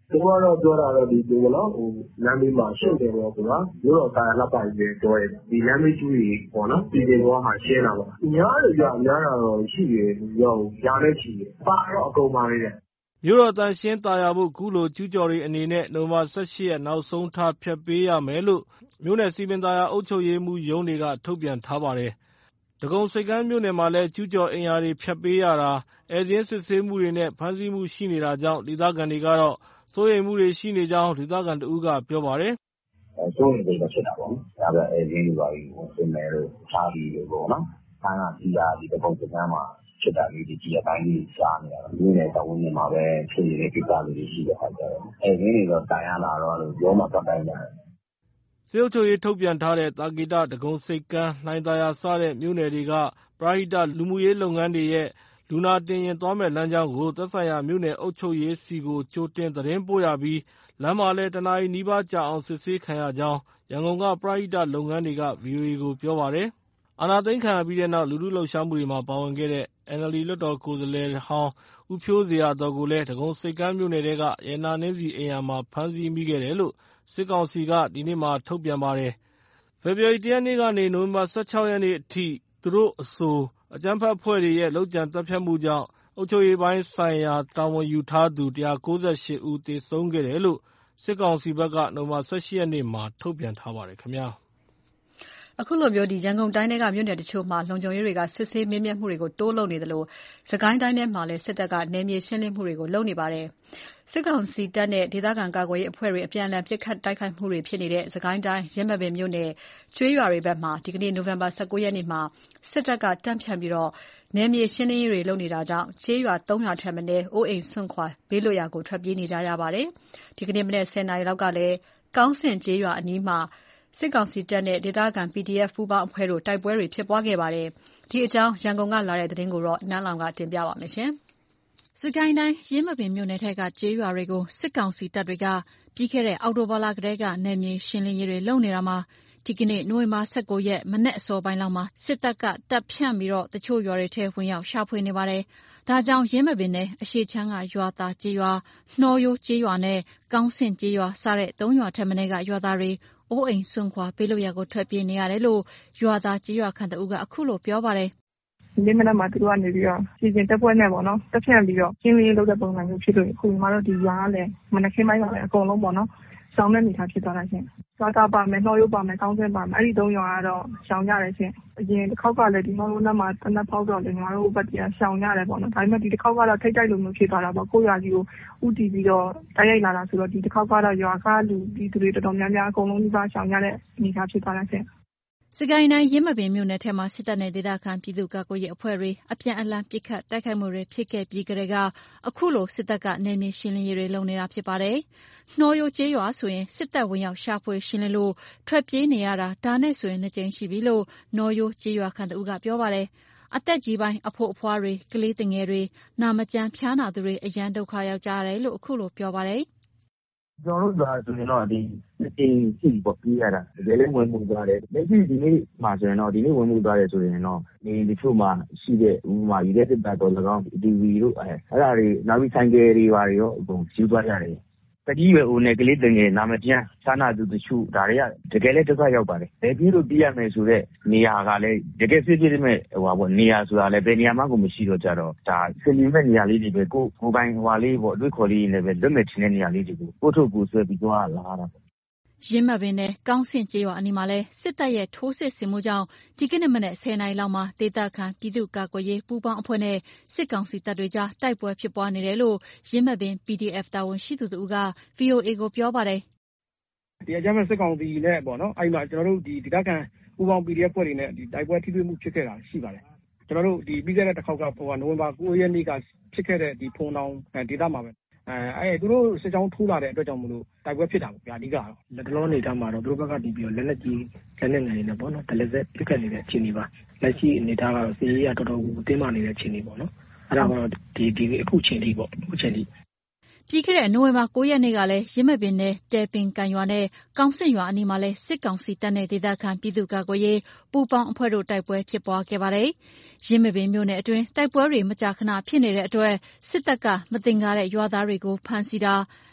သူကတော့ပြောတာတော့ဒီလိုနော်လမ်းမေးမှာရှင်းတယ်ပေါ့ကွာမြို့တော်သားလှပပြီးပြောတယ်ဒီလမ်းမေးကျူးကြီးပေါ့နော်ပြည်တယ်ဘောဟာရှင်းတာပေါ့များတယ်ကြာများတာတော့ရှိရရောက်ရားလည်းရှိတယ်ပါတော့အကုန်ပါလေတဲ့မြို့တော်တန်ရှင်းသာယာဖို့ခုလိုကျူးကျော်တွေအနေနဲ့နိုဝင်ဘာ 18 ရက်နောက်ဆုံးထားဖျက်ပေးရမယ်လို့မြို့နယ်စီပင်သာယာအုပ်ချုပ်ရေးမှူးရုံးတွေကထုတ်ပြန်ထားပါတယ်။ဒဂုံဆိပ်ကမ်းမြို့နယ်မှာလည်းကျူးကျော်အိမ်ယာတွေဖျက်ပေးရတာဧည့်စာရင်းစစ်ဆေးမှုတွေနဲ့ဖမ်းဆီးမှုရှိနေတာကြောင့်ဒေသခံတွေကတော့စိုးရိမ်မှုတွေရှိနေကြောင်းဒေသခံတဦးကပြောပါတယ်။စိုးရိမ်စိတ်တော့ဖြစ်တာပေါ့နော်။ဒါပေမဲ့ဧည့်စာရင်းတွေပါပြီးဝင်စင်မယ်လို့ထားပြီးလို့ပေါ့နော်။ဆန်းကကြီးတာဒီဒဂုံဆိပ်ကမ်းမှာဖြစ်တာလေးဒီကြီးအတိုင်းလေးရှားနေတာ။ဒီနေ့တောင်းဝင်မှာပဲဖြစ်နေတဲ့ကိစ္စလေးတွေရှိတဲ့အခါကျတော့ဧည့်စာရင်းတွေတော့တိုင်ရလာတော့ရောမှပတ်တိုင်းတယ်။စစ်အုပ်ချုပ်ရေးထုတ်ပြန်ထားတဲ့သာကေတဒဂုံဆိပ်ကမ်းလှိုင်သာယာစတဲ့မြို့နယ်တွေကပရဟိတလူမှုရေးလုပ်ငန်းတွေရဲ့လူနာတင်ရင်သွားမဲ့လမ်းကြောင်းကိုသက်ဆိုင်ရာမြို့နယ်အုပ်ချုပ်ရေးစီကိုကြိုတင်သတင်းပို့ရပြီးလမ်းမှာလည်းတစ်နာရီနီးပါးကြာအောင်စစ်ဆေးခံရကြောင်းရန်ကုန်ကပရဟိတလုပ်ငန်းတွေက VOA ကိုပြောပါတယ်။အာဏာသိမ်းခံရပြီးတဲ့နောက်လူထုလှုပ်ရှားမှုတွေမှာပါဝင်ခဲ့တဲ့ NLD လွှတ်တော်ကိုယ်စားလှယ်ဟောင်းဦးဖြိုးဇေယျာသော်ကိုလည်းဒဂုံဆိပ်ကမ်းမြို့နယ်ထဲကရတနာနှင်းဆီအိမ်ယာမှာဖမ်းဆီးမိခဲ့တယ်လို့စစ်ကောင်စီကဒီနေ့မှာထုတ်ပြန်ပါတယ်။ဖေဖော်ဝါရီ 1 ရက်နေ့ကနေနိုဝင်ဘာ 16 ရက်နေ့အထိသူတို့အဆိုအကြမ်းဖက်အဖွဲ့တွေရဲ့လုပ်ကြံသတ်ဖြတ်မှုကြောင့်အုပ်ချုပ်ရေးပိုင်းဆိုင်ရာတာဝန်ယူထားသူ198 ဦးသေဆုံးခဲ့တယ်လို့စစ်ကောင်စီဘက်ကနိုဝင်ဘာ 18 ရက်နေ့မှာထုတ်ပြန်ထားပါတယ်ခင်ဗျာ။အခုလိုမျိုးရန်ကုန်တိုင်းထဲကမြို့နယ်တချို့မှာလုံခြုံရေးတွေကစစ်ဆေးမေးမြန်းမှုတွေကိုတိုးလုပ်နေသလိုစစ်ကိုင်းတိုင်းထဲမှာလည်းစစ်တပ်ကနယ်မြေရှင်းလင်းမှုတွေကိုလုပ်နေပါတယ်။စစ်ကောင်စီတပ်နဲ့ဒေသခံကာကွယ်ရေးအဖွဲ့တွေအပြန်အလှန်ပစ်ခတ်တိုက်ခိုက်မှုတွေဖြစ်နေတဲ့စစ်ကိုင်းတိုင်းရင်းမပင်မြို့နယ်ကျွေးရွာတွေဘက်မှာဒီကနေ့နိုဝင်ဘာ 19 ရက်နေ့မှာစစ်တပ်ကတန့်ဖြန့်ပြီးနယ်မြေရှင်းလင်းရေးတွေလုပ်နေတာကြောင့်ကျေးရွာ 3 ရွာထက်မနည်းအိုးအိမ်စွန့်ခွာဘေးလွတ်ရာကိုထွက်ပြေးနေကြရပါတယ်။ဒီကနေ့မနက် 10 နာရီလောက်ကလည်းကောင်းဆင့်ကျေးရွာအနီးမှာစစ်ကောင်စီတပ်နဲ့ဒေသခံ PDF ပူးပေါင်းအဖွဲ့တို့တိုက်ပွဲတွေဖြစ်ပွားခဲ့ပါတယ်။ဒီအကြောင်းရန်ကုန်ကလာတဲ့သတင်းကိုနန်းလောင်ကတင်ပြပါမယ်။စစ်ကိုင်းတိုင်းရင်းမပင်မြို့နယ်ထဲကကျေးရွာတွေကိုစစ်ကောင်စီတပ်တွေကပြီးခဲ့တဲ့အောက်တိုဘာလကတည်းကနယ်မြေရှင်းလင်းရေးတွေလုပ်နေတာမှာဒီကနေ့နိုဝင်ဘာ 19 ရက်မနက်အစောပိုင်းလောက်မှာစစ်တပ်ကတပ်ဖြန့်ပြီးတချို့ရွာတွေထဲဝင်ရောက်ရှာဖွေနေပါတယ်။ဒါကြောင့်ရင်းမပင်နယ်အရှေ့ချမ်းကရွာသားကျေးရွာနှောရိုးကျေးရွာနဲ့ကောင်းဆင့်ကျေးရွာစတဲ့ 3 ရွာထက်မနည်းကရွာသားတွေအိုးအိမ်စွန့်ခွာဘေးလွတ်ရာကိုထွက်ပြေးနေရတယ်လို့ရွာသားကျေးရွာခံတဦးကအခုလိုပြောပါတယ်။ဒီမနက်မှာသူတို့ကနေပြီးစီစဉ်တက်ပွဲနဲ့ပေါ့နော်တက်ဖြန့်ပြီးရှင်းလင်းလုပ်တဲ့ပုံစံမျိုးဖြစ်လို့အခုမှတော့ဒီရွာကလည်းမနက်ခင်းပိုင်းကလည်းအကုန်လုံးပေါ့နော်ရှောင်းတဲ့နေထားဖြစ်သွားတာရှင်။ရွာကပါမယ်နှောရိုးပါမယ်ကောင်းစင်ပါမယ်အဲ့ဒီ 3 ရွာကတော့ရှောင်းကြတယ်ရှင်။အရင်တစ်ခေါက်ကလည်းဒီနှောရိုးနားမှာတနက်ဖောက်တော့လေငါတို့ဘက်ကရှောင်းကြတယ်ပေါ့နော်။ဒါပေမဲ့ဒီတစ်ခေါက်ကတော့ထိတ်တိုက်လိုမျိုးဖြစ်သွားတာပေါ့ကိုရွာကြီးကိုဥတီပြီးတိုက်ရိုက်လာတာဆိုတော့ဒီတစ်ခေါက်ကတော့ရွာကလူဒီသူတွေတော်တော်များများအကုန်လုံးဒီပါရှောင်းကြတဲ့အနေထားဖြစ်သွားတာရှင်။စစ်ကိုင်းတိုင်းရင်းမပင်မြို့နယ်ထဲမှာစစ်တပ်နဲ့ဒေသခံပြည်သူ့ကာကွယ်ရေးအဖွဲ့တွေအပြန်အလှန်ပစ်ခတ်တိုက်ခိုက်မှုတွေဖြစ်ခဲ့ပြီးကတည်းကအခုလိုစစ်တပ်ကနယ်မြေရှင်းလင်းရေးတွေလုပ်နေတာဖြစ်ပါတယ်။နှောရိုးကျေးရွာဆိုရင်စစ်တပ်ဝင်ရောက်ရှာဖွေရှင်းလင်းလို့ထွက်ပြေးနေရတာဒါနဲ့ဆိုရင်2 ကြိမ်ရှိပြီလို့နှောရိုးကျေးရွာခံတဦးကပြောပါတယ်။အသက်ကြီးပိုင်းအဖိုးအဖွားတွေကလေးငယ်တွေနာမကျန်းဖျားနာသူတွေအရန်ဒုက္ခရောက်ကြရတယ်လို့အခုလိုပြောပါတယ်။ကျွန်တော်တို့ကဆိုရင်တော့ဒီအိမ်ရှိပေါ့ပြေးရတာတကယ်လည်းဝင်မှုသွားတယ်လက်ရှိဒီနေ့မှာဆိုရင်တော့ဒီနေ့ဝင်မှုသွားတယ်ဆိုရင်တော့ဒီတချို့မှာရှိတဲ့ဥပမာရည်တဲ့စစ်တပ်တော်၎င်း TV တို့အဲ့ဒါတွေနောက်ပြီးဆိုင်ကယ်တွေပါရောအကုန်ယူသွားရတယ်တကြီးရွယ်ဦးနဲ့ကလေးငယ်နာမကျန်းဆာနာသူတချို့ဒါတွေကတကယ်လည်းဒုက္ခရောက်ပါတယ်ဘယ်ပြေးလို့ပြေးရမယ်ဆိုတဲ့နေရာကလည်းတကယ်စစ်ဖြစ်မဲ့ပေါ့နေရာဆိုတာလည်းဘယ်နေရာမှကိုမရှိတော့ကြတော့ဒါစင်မြင့်မဲ့နေရာလေးတွေပဲကိုပိုင်လေးပေါ့အတွေ့ခေါ်လေးနဲ့ပဲလွတ်မဲ့ထင်တဲ့နေရာလေးတွေကိုကိုထုတ်ကိုဆွဲပြီးသွားလာတာရင်းမပင်နဲ့ကောင်းဆင့်ကျေးရွာအနီးမှာလဲစစ်တပ်ရဲ့ထိုးစစ်ဆင်မှုကြောင့်ဒီကနေ့မနက် 10 နာရီလောက်မှာဒေသခံပြည်သူ့ကာကွယ်ရေးပူးပေါင်းအဖွဲ့နဲ့စစ်ကောင်စီတပ်တွေကြားတိုက်ပွဲဖြစ်ပွားနေတယ်လို့ရင်းမပင် PDF တာဝန်ရှိသူတို့က VOA ကိုပြောပါတယ်။ဒီအကြမ်းဖက်စစ်ကောင်စီနဲ့ပေါ့နော်အဲ့မှာကျွန်တော်တို့ဒီဒေသခံပူးပေါင်း PDF ဖွဲ့တွေနဲ့ဒီတိုက်ပွဲထိတွေ့မှုဖြစ်ခဲ့တာရှိပါတယ်။ကျွန်တော်တို့ဒီပြီးခဲ့တဲ့တစ်ခေါက်ကနိုဝင်ဘာ 9 ရက်နေ့ကဖြစ်ခဲ့တဲ့ဒီဖုန်တောင်ဒေသမှာပဲသူတို့စစ်ကြောင်းထိုးလာတဲ့အတွက်ကြောင့်မလို့တိုက်ပွဲဖြစ်တာပေါ့ဗျာအဓိကတော့လက်တလုံးနေတာမှာတော့သူတို့ဘက်ကတီးပြီးတော့လက်နက်ကြီးလက်နက်ငယ်တွေနဲ့ပေါ့နော်ဒလဆက်ပြစ်ခတ်နေတဲ့အခြေအနေပါလက်ရှိအနေထားကတော့စီးရေးကတော်တော်တင်းမာနေတဲ့အခြေအနေပေါ့နော်အဲ့ဒါကတော့ဒီအခုချိန်ထိပေါ့အခုချိန်ထိပြီးခဲ့တဲ့နိုဝင်ဘာ 9 ရက်နေ့ကလည်းရင်းမပင်နယ်တဲပင်ကန်ရွာနဲ့ကောင်းဆင့်ရွာအနီးမှာလည်းစစ်ကောင်စီတပ်နဲ့ဒေသခံပြည်သူ့ကာကွယ်ရေးပူးပေါင်းအဖွဲ့တို့တိုက်ပွဲဖြစ်ပွားခဲ့ပါတယ်။ရင်းမပင်မြို့နယ်အတွင်းတိုက်ပွဲတွေမကြာခဏဖြစ်နေတဲ့အတွက်စစ်တပ်ကမသင်္ကာတဲ့ရွာသားတွေကိုဖမ်းဆီးတာ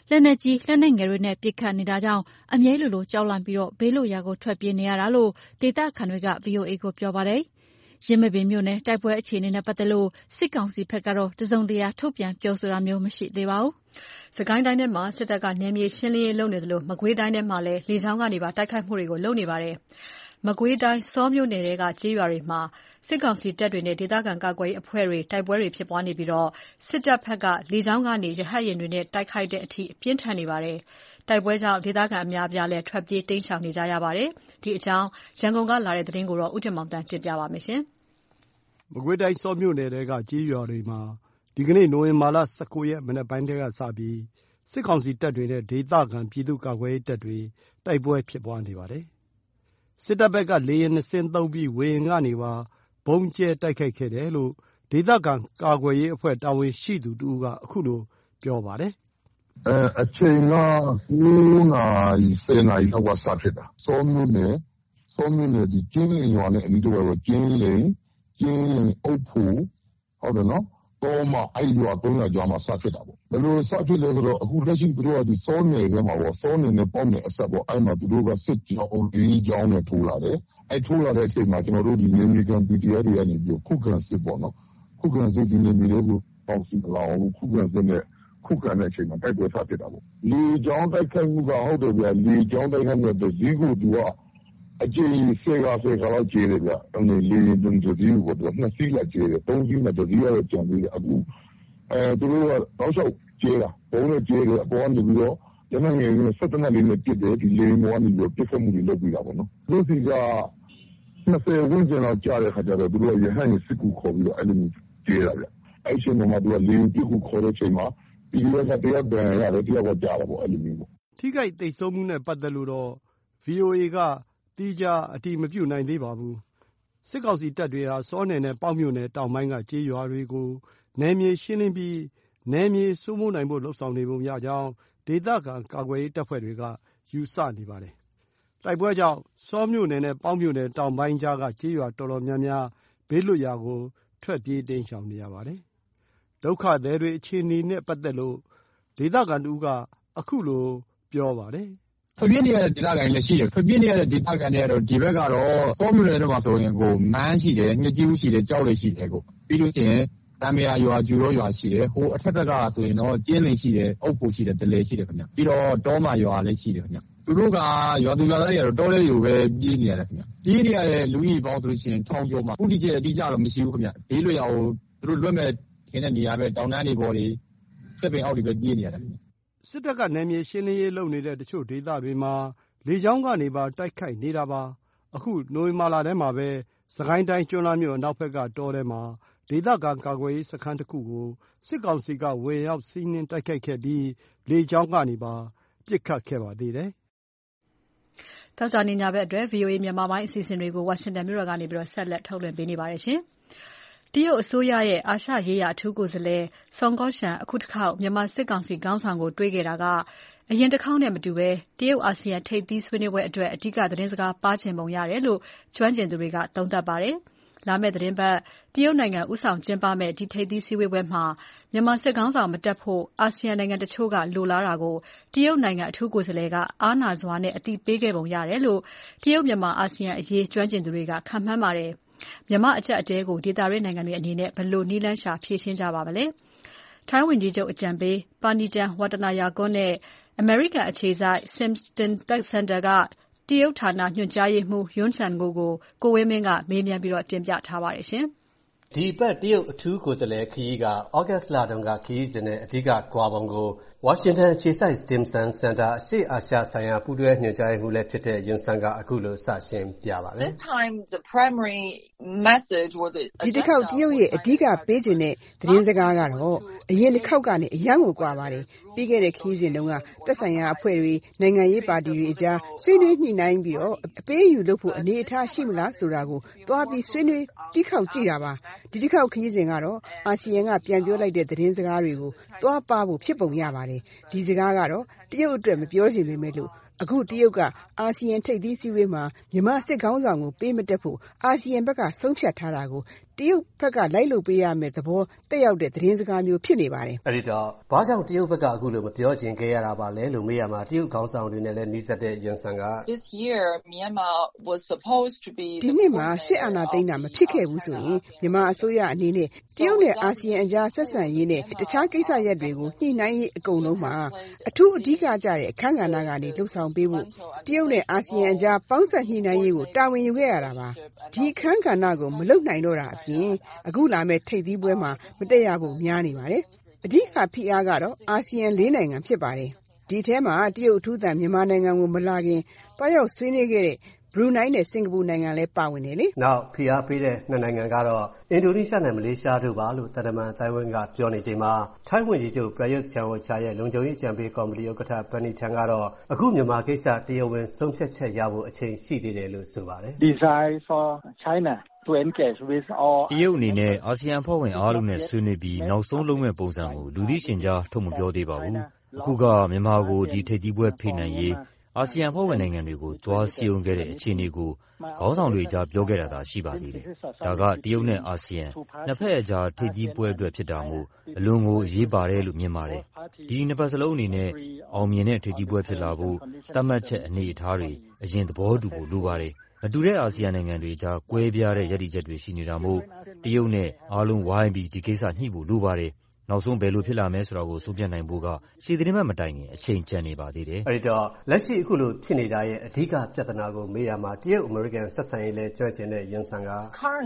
လက်နက်ကြီးလက်နက်ငယ်တွေနဲ့ပစ်ခတ်နေတာကြောင့်အမြဲလိုကြောက်လန့်ပြီးဘေးလွတ်ရာကိုထွက်ပြေးနေရတာလို့ဒေသခံတွေက VOA ကိုပြောပါတယ်။ယင်းမာပင်မြို့နယ်တိုက်ပွဲအခြေအနေနဲ့ပတ်သက်လို့စစ်ကောင်စီဘက်ကတော့တစုံတရာထုတ်ပြန်ပြောဆိုတာမျိုးမရှိသေးပါဘူး။စကိုင်းတိုင်းထဲမှာစစ်တပ်ကနယ်မြေရှင်းလင်းရေးလုပ်နေတယ်လို့မကွေးတိုင်းထဲမှာလည်းလေကြောင်းကနေပါတိုက်ခိုက်မှုတွေကိုလုပ်နေပါတယ်။မကွေးတိုင်းစောမြို့နယ်တွေကကျေးရွာတွေမှာစစ်ကောင်စီတပ်တွေနဲ့ဒေသခံကာကွယ်ရေးအဖွဲ့တွေတိုက်ပွဲတွေဖြစ်ပွားနေပြီးစစ်တပ်ဘက်ကလေကြောင်းကနေရဟတ်ယာဉ်တွေနဲ့တိုက်ခိုက်တဲ့အထိပြင်းထန်နေပါတယ်။တိုက်ပွဲကြောင့်ဒေသခံအများအပြားလည်းထွက်ပြေးတိမ်းရှောင်နေကြရပါတယ်။ဒီအကြောင်းရန်ကုန်ကလာတဲ့သတင်းကိုဦးတင်မောင်တန်းတင်ပြပါမယ်။မကွေးတိုင်းစောမြို့နယ်ထဲကကျေးရွာတွေမှာဒီကနေ့နိုဝင်ဘာလ19ရက်မနက်ပိုင်းကစပြီးစစ်ကောင်စီတပ်တွေနဲ့ဒေသခံပြည်သူ့ကာကွယ်ရေးတပ်တွေတိုက်ပွဲဖြစ်ပွားနေပါတယ်။စစ်တပ်ဘက်ကလေယာဉ်2စင်းသုံးပြီးဝေဟင်ကနေပါဗုံးကျဲတိုက်ခိုက်ခဲ့တယ်လို့ဒေသခံကာကွယ်ရေးအဖွဲ့တာဝန်ရှိသူတဦးကအခုလိုပြောပါတယ်။အချိန်က9နာရီ10နာရီလောက်ကစဖြစ်တာ။စောမြို့နယ်ဒီကျင်းလင်ရွာနဲ့အနီးတစ်ဝိုက်ပေါ့ကျင်းလင်အုပ်ဖို့ဟုတ်တယ်နော်တော့မှအဲ့ရွာ3ရွာကြားမှာစဖြစ်တာပေါ့ဘယ်လိုစဖြစ်လဲဆိုတော့အခုလက်ရှိသူတို့ကဒီစောနယ်ထဲမှာပေါ့စောနယ်နဲ့ပေါက်နယ်အဆက်ပေါ့အဲ့မှာသူတို့ကစစ်ကြောင်းလေးကြောင်းနဲ့ထိုးလာတယ်အဲ့ထိုးလာတဲ့အချိန်မှာကျွန်တော်တို့ဒီနေမြေကန် PDF တွေကနေပြီးခုခံစစ်ပေါ့နော်ခုခံစစ်ဒီနေမြေတွေကိုပေါက်စီလာအောင်ခုခံစစ်နဲ့ခုခံတဲ့အချိန်မှာတိုက်ပွဲစဖြစ်တာပေါ့လေကြောင်းတိုက်ခိုက်မှုကဟုတ်တယ်ဗျာလေကြောင်းတိုက်ခိုက်မှုတဲ့ဒီကိုသူကအကျဉ်း10လောက်ကျေးတယ်ဗျ။လေရင်တုံးတည်းကိုတော့2စီးလောက်ကျေးတယ်3စီးနဲ့တည်းရတော့ကြံပြီးအခုသူတို့ကတော့ရှောက်ကျေးတာဘုံနဲ့ကျေးတယ်အပေါ်ကနေပြီးတော့ရမငယ်နဲ့17နှစ်လေးနဲ့ပြစ်တယ်ဒီလေမောကနေပြီးတော့ပြစ်ခတ်မှုတွေလုပ်ပြီးတာပေါ့နော်။သူစီက20ဝန်းကျင်လောက်ကြားတဲ့ခါကျတော့သူတို့ရဟန်းစစ်ကူခေါ်ပြီးတော့အဲ့လိုကျေးတာဗျ။အဲ့ချိန်မှာသူကလေပြစ်ကူခေါ်တဲ့ချိန်မှာဒီလိုကတရားပြန်ရတယ်တရားကကြားတာပေါ့အဲ့လိုမျိုးပေါ့။ထိခိုက်သိမ်းဆုံးမှုနဲ့ပတ်သက်လို့တော့ VOA ကတိကျအတည်မပြုနိုင်သေးပါဘူး။စစ်ကောင်စီတပ်တွေဟာစောနယ်နဲ့ပေါက်မြို့နယ်တောင်ပိုင်းကကျေးရွာတွေကိုနယ်မြေရှင်းလင်းပြီးနယ်မြေစိုးမိုးနိုင်ဖို့လှုံ့ဆော်နေပုံရကြောင်းဒေသခံကာကွယ်ရေးတပ်ဖွဲ့တွေကယူဆနေပါတယ်။တိုက်ပွဲကြောင့်စောမြို့နယ်နဲ့ပေါက်မြို့နယ်တောင်ပိုင်းကြားကကျေးရွာတော်တော်များများဘေးလွတ်ရာကိုထွက်ပြေးတိမ်းရှောင်နေရပါတယ်။ဒုက္ခသည်တွေအခြေအနေနဲ့ပတ်သက်လို့ဒေသခံတဦးကအခုလိုပြောပါတယ်။ထွက်ပြေးနေရတဲ့ဒေသခံတွေလည်းရှိတယ်ထွက်ပြေးနေရတဲ့ဒေသခံတွေကတော့ဒီဘက်ကတော့စောမြို့နယ်ထဲမှာဆိုရင်မန်းရှိတယ်ညကြီးဦးရှိတယ်ကြောက်လေးရှိတယ်ပြီးလို့ချင်းတံမယာရွာကျူရောရွာရှိတယ်ဟိုအထက်ဘက်ကဆိုရင်တော့ကျင်းလင်ရှိတယ်အုပ်ဖို့ရှိတယ်ဒလဲရှိတယ်ခင်ဗျပြီးတော့တောမာရွာလည်းရှိတယ်ခင်ဗျသူတို့ကရွာသူရွာသားတွေကတော့တောလေးတွေကိုပဲပြေးနေရတယ်ခင်ဗျပြေးနေရတဲ့လူကြီးပေါင်းဆိုလို့ရှိရင်ထောင်ကျော်မှာဥတီကျအတိအကျတော့မရှိဘူးခင်ဗျဘေးလွတ်ရာကိုသူတို့လွတ်မဲ့ခင်းတဲ့နေရာပဲတောင်တန်းတွေပေါ်တွေစက်ပင်အောက်တွေပဲပြေးနေရတယ်ခင်ဗျစစ်တပ်ကနယ်မြေရှင်းလင်းရေးလုပ်နေတဲ့တချို့ဒေသတွေမှာလေကြောင်းကနေပါတိုက်ခိုက်နေတာပါအခုနိုဝင်ဘာလထဲမှာပဲစကိုင်းတိုင်းကျွန်းလှမြို့အနောက်ဘက်ကတောထဲမှာဒေသခံကာကွယ်ရေးစခန်းတစ်ခုကိုစစ်ကောင်စီကဝင်ရောက်စီးနင်းတိုက်ခိုက်ခဲ့ပြီးလေကြောင်းကနေပါပစ်ခတ်ခဲ့ပါသေးတယ်။သောကြာနေ့ညဘက်အတွက် VOA မြန်မာပိုင်းအစီအစဉ်တွေကိုဝါရှင်တန်မြို့တော်ကနေဆက်လက်ထုတ်လွှင့်ပေးနေပါတယ်ရှင်။တရုတ်အစိုးရရဲ့အာရှရေးရာအထူးကိုယ်စားလှယ်ဆွန်ကော့ရှန်အခုတစ်ခေါက်မြန်မာစစ်ကောင်စီခေါင်းဆောင်ကိုတွေ့ခဲ့တာကအရင်တစ်ခေါက်နဲ့မတူဘဲတရုတ်အာဆီယံထိပ်သီးဆွေးနွေးပွဲအတွက်အဓိကသတင်းစကားပါးချင်ပုံရတယ်လို့ကျွမ်းကျင်သူတွေကသုံးသပ်ပါတယ်။လာမယ့်သတင်းပတ်တရုတ်နိုင်ငံဦးဆောင်ကျင်းပမယ့်ဒီထိပ်သီးစည်းဝေးပွဲမှာမြန်မာစစ်ခေါင်းဆောင်မတက်ဖို့အာဆီယံနိုင်ငံတချို့ကလိုလားတာကိုတရုတ်နိုင်ငံအထူးကိုယ်စားလှယ်ကအားနာစွာနဲ့အတိပေးခဲ့ပုံရတယ်လို့တရုတ်မြန်မာအာဆီယံအရေးကျွမ်းကျင်သူတွေကခန့်မှန်းပါတယ်။မြန်မာအချက်အတဲကိုဒေသရေးနိုင်ငံတွေအနေနဲ့ဘယ်လိုနည်းလမ်းရှာဖြေရှင်းကြပါမလဲ။ထိုင်းဝန်ကြီးချုပ်အကြံပေးပါနီတန်ဝတနာယာကွန်းနဲ့အမေရိကန်အခြေစိုက် Simpson Center ကတရုတ်ဌာနညွှန်ကြားရေးမှူး Yun Changgu ကိုကိုဝင်းမင်းကမေးမြန်းပြီးတင်ပြထားပါတယ်ရှင်။ဒီပတ်တရုတ်အထူးကိုယ်စားလှယ်ခရီးကဩဂတ်စ်လတုန်းကခရီးစဉ်နဲ့အဓိကကွာပုံကိုဝါရှင်တန်အခြေစိုက် Stimson Center အရှေ့အာရှဆိုင်ရာပူးတွဲညွှန်ကြားရေးမှူးလည်းဖြစ်တဲ့ Yun Sang ကအခုလိုစရှင်းပြပါတယ်။ဒီတစ်ခေါက်တရုတ်ရဲ့အဓိကပေးချင်တဲ့သတင်းစကားကတော့အရင်တစ်ခေါက်ကနေအယံကိုကွာပါတယ်။ပြီးခဲ့တဲ့ခရီးစဉ်တုန်းကသက်ဆိုင်ရာအဖွဲ့တွေနိုင်ငံရေးပါတီတွေအကြားဆွေးနွေးညှိနှိုင်းပြီးတော့အပေးအယူလုပ်ဖို့အနေအထားရှိမလားဆိုတာကိုသွားပြီးဆွေးနွေးတိခောက်ကြည့်တာပါ။ဒီတစ်ခေါက်ခရီးစဉ်ကတော့အာဆီယံကပြန်ပြောလိုက်တဲ့သတင်းစကားတွေကိုသွားပါဖို့ဖြစ်ပုံရပါတယ်။ဒီစကားကတော့တရုတ်အတွက်မပြောချင်ပေမဲ့လို့အခုတရုတ်ကအာဆီယံထိပ်သီးစည်းဝေးမှာမြန်မာစစ်ခေါင်းဆောင်ကိုပေးမတက်ဖို့အာဆီယံဘက်ကဆုံးဖြတ်ထားတာကိုတရုတ်ဘက်ကလိုက်လုပ်ပေးရမယ့်သဘောတက်ရောက်တဲ့သတင်းစကားမျိုးဖြစ်နေပါတယ်။အဲဒီတော့ဘာကြောင့်တရုတ်ဘက်ကအခုလိုမပြောချင်ခဲ့ရတာပါလဲလို့မေးရမှာတရုတ်ခေါင်းဆောင်တွေနဲ့လည်းနှီးစပ်တဲ့ယွန်ဆန်ကဒီနှစ်မှာစစ်အာဏာသိမ်းတာမဖြစ်ခဲ့ဘူးဆိုရင်မြန်မာအစိုးရအနေနဲ့တရုတ်နဲ့အာဆီယံအကြားဆက်ဆံရေးနဲ့တခြားကိစ္စရပ်တွေကိုညှိနှိုင်းရေးအကုန်လုံးမှာအထူးအဓိကကျတဲ့အခမ်းကဏ္ဍကနေလှုပ်ဆောင်ပေးဖို့တရုတ်နဲ့အာဆီယံအကြားပေါင်းစပ်ညှိနှိုင်းရေးကိုတာဝန်ယူခဲ့ရတာပါ။ဒီအခမ်းကဏ္ဍကိုမလုပ်နိုင်တော့တာအပြင်အခုလာမဲ့ထိပ်သီးပွဲမှာမတက်ရဖို့များနေပါတယ်။အဓိကဖိအားကတော့အာဆီယံ၄နိုင်ငံဖြစ်ပါတယ်။ဒီထဲမှာတရုတ်အထူးသံမြန်မာနိုင်ငံကိုမလာခင်တွားရောက်ဆွေးနွေးခဲ့တဲ့ဘရူနိုင်းနဲ့စင်ကာပူနိုင်ငံလည်းပါဝင်တယ်လေ။နောက်ဖိအားပေးတဲ့နှစ်နိုင်ငံကတော့အင်ဒိုနီးရှားနဲ့မလေးရှားတို့ပါလို့တရမန်တိုင်ဝမ်ကပြောနေချိန်မှာထိုင်းဝန်ကြီးချုပ်ပရာယွတ်ချန်အိုချာရဲ့လုံခြုံရေးအကြံပေးကော်မတီဥက္ကဋ္ဌပန်နီထန်ကတော့အခုမြန်မာကိစ္စတရားဝင်ဆုံးဖြတ်ချက်ရဖို့အချိန်ရှိသေးတယ်လို့ဆိုပါတယ်။ Desire for China to engage with all တရုတ်အနေနဲ့အာဆီယံအဖွဲ့ဝင်အားလုံးနဲ့ဆွေးနွေးပြီးနောက်ဆုံးလုံးမဲ့ပုံစံကိုလူသိရှင်ကြားထုတ်မပြောသေးပါဘူး။အခုကမြန်မာကိုဒီထိပ်သီးပွဲဖိနိုင်ရေးအာဆီယံအဖွဲ့ဝင်နိုင်ငံတွေကိုသွားစည်းရုံးခဲ့တဲ့အခြေအနေကိုခေါင်းဆောင်တွေကြားပြောခဲ့တာသာရှိပါသေးတယ်။ဒါကတရုတ်နဲ့အာဆီယံနှစ်ဖက်အကြားထိပ်သီးပွဲအတွက်ဖြစ်တာမို့အလွန်ကိုအရေးပါတယ်လို့မြင်ပါတယ်။ဒီနှစ်ဖက်စလုံးအနေနဲ့အောင်မြင်တဲ့ထိပ်သီးပွဲဖြစ်လာဖို့သတ်မှတ်ချက်အနေအထားတွေအရင်သဘောတူဖို့လိုပါတယ်။မတူတဲ့အာဆီယံနိုင်ငံတွေကြားကွဲပြားတဲ့ရည်တည်ချက်တွေရှိနေတာမို့တရုတ်နဲ့အားလုံးဝိုင်းပြီးဒီကိစ္စညှိဖို့လိုပါတယ်။နောက်ဆုံးဘယ်လိုဖြစ်လာမယ်ဆိုတာကိုဆုံးဖြတ်နိုင်ဖို့ကရှေ့သီတင်းပတ်မတိုင်ခင်အချိန်ကျန်နေပါသေးတယ်။အဲဒီတော့လက်ရှိအခုလိုဖြစ်နေတာရဲ့အဓိကပြဿနာကိုမေးရမှာတရုတ်အမေရိကန်ဆက်ဆံရေးလဲကြွချင်တဲ့ယွန်ဆန်က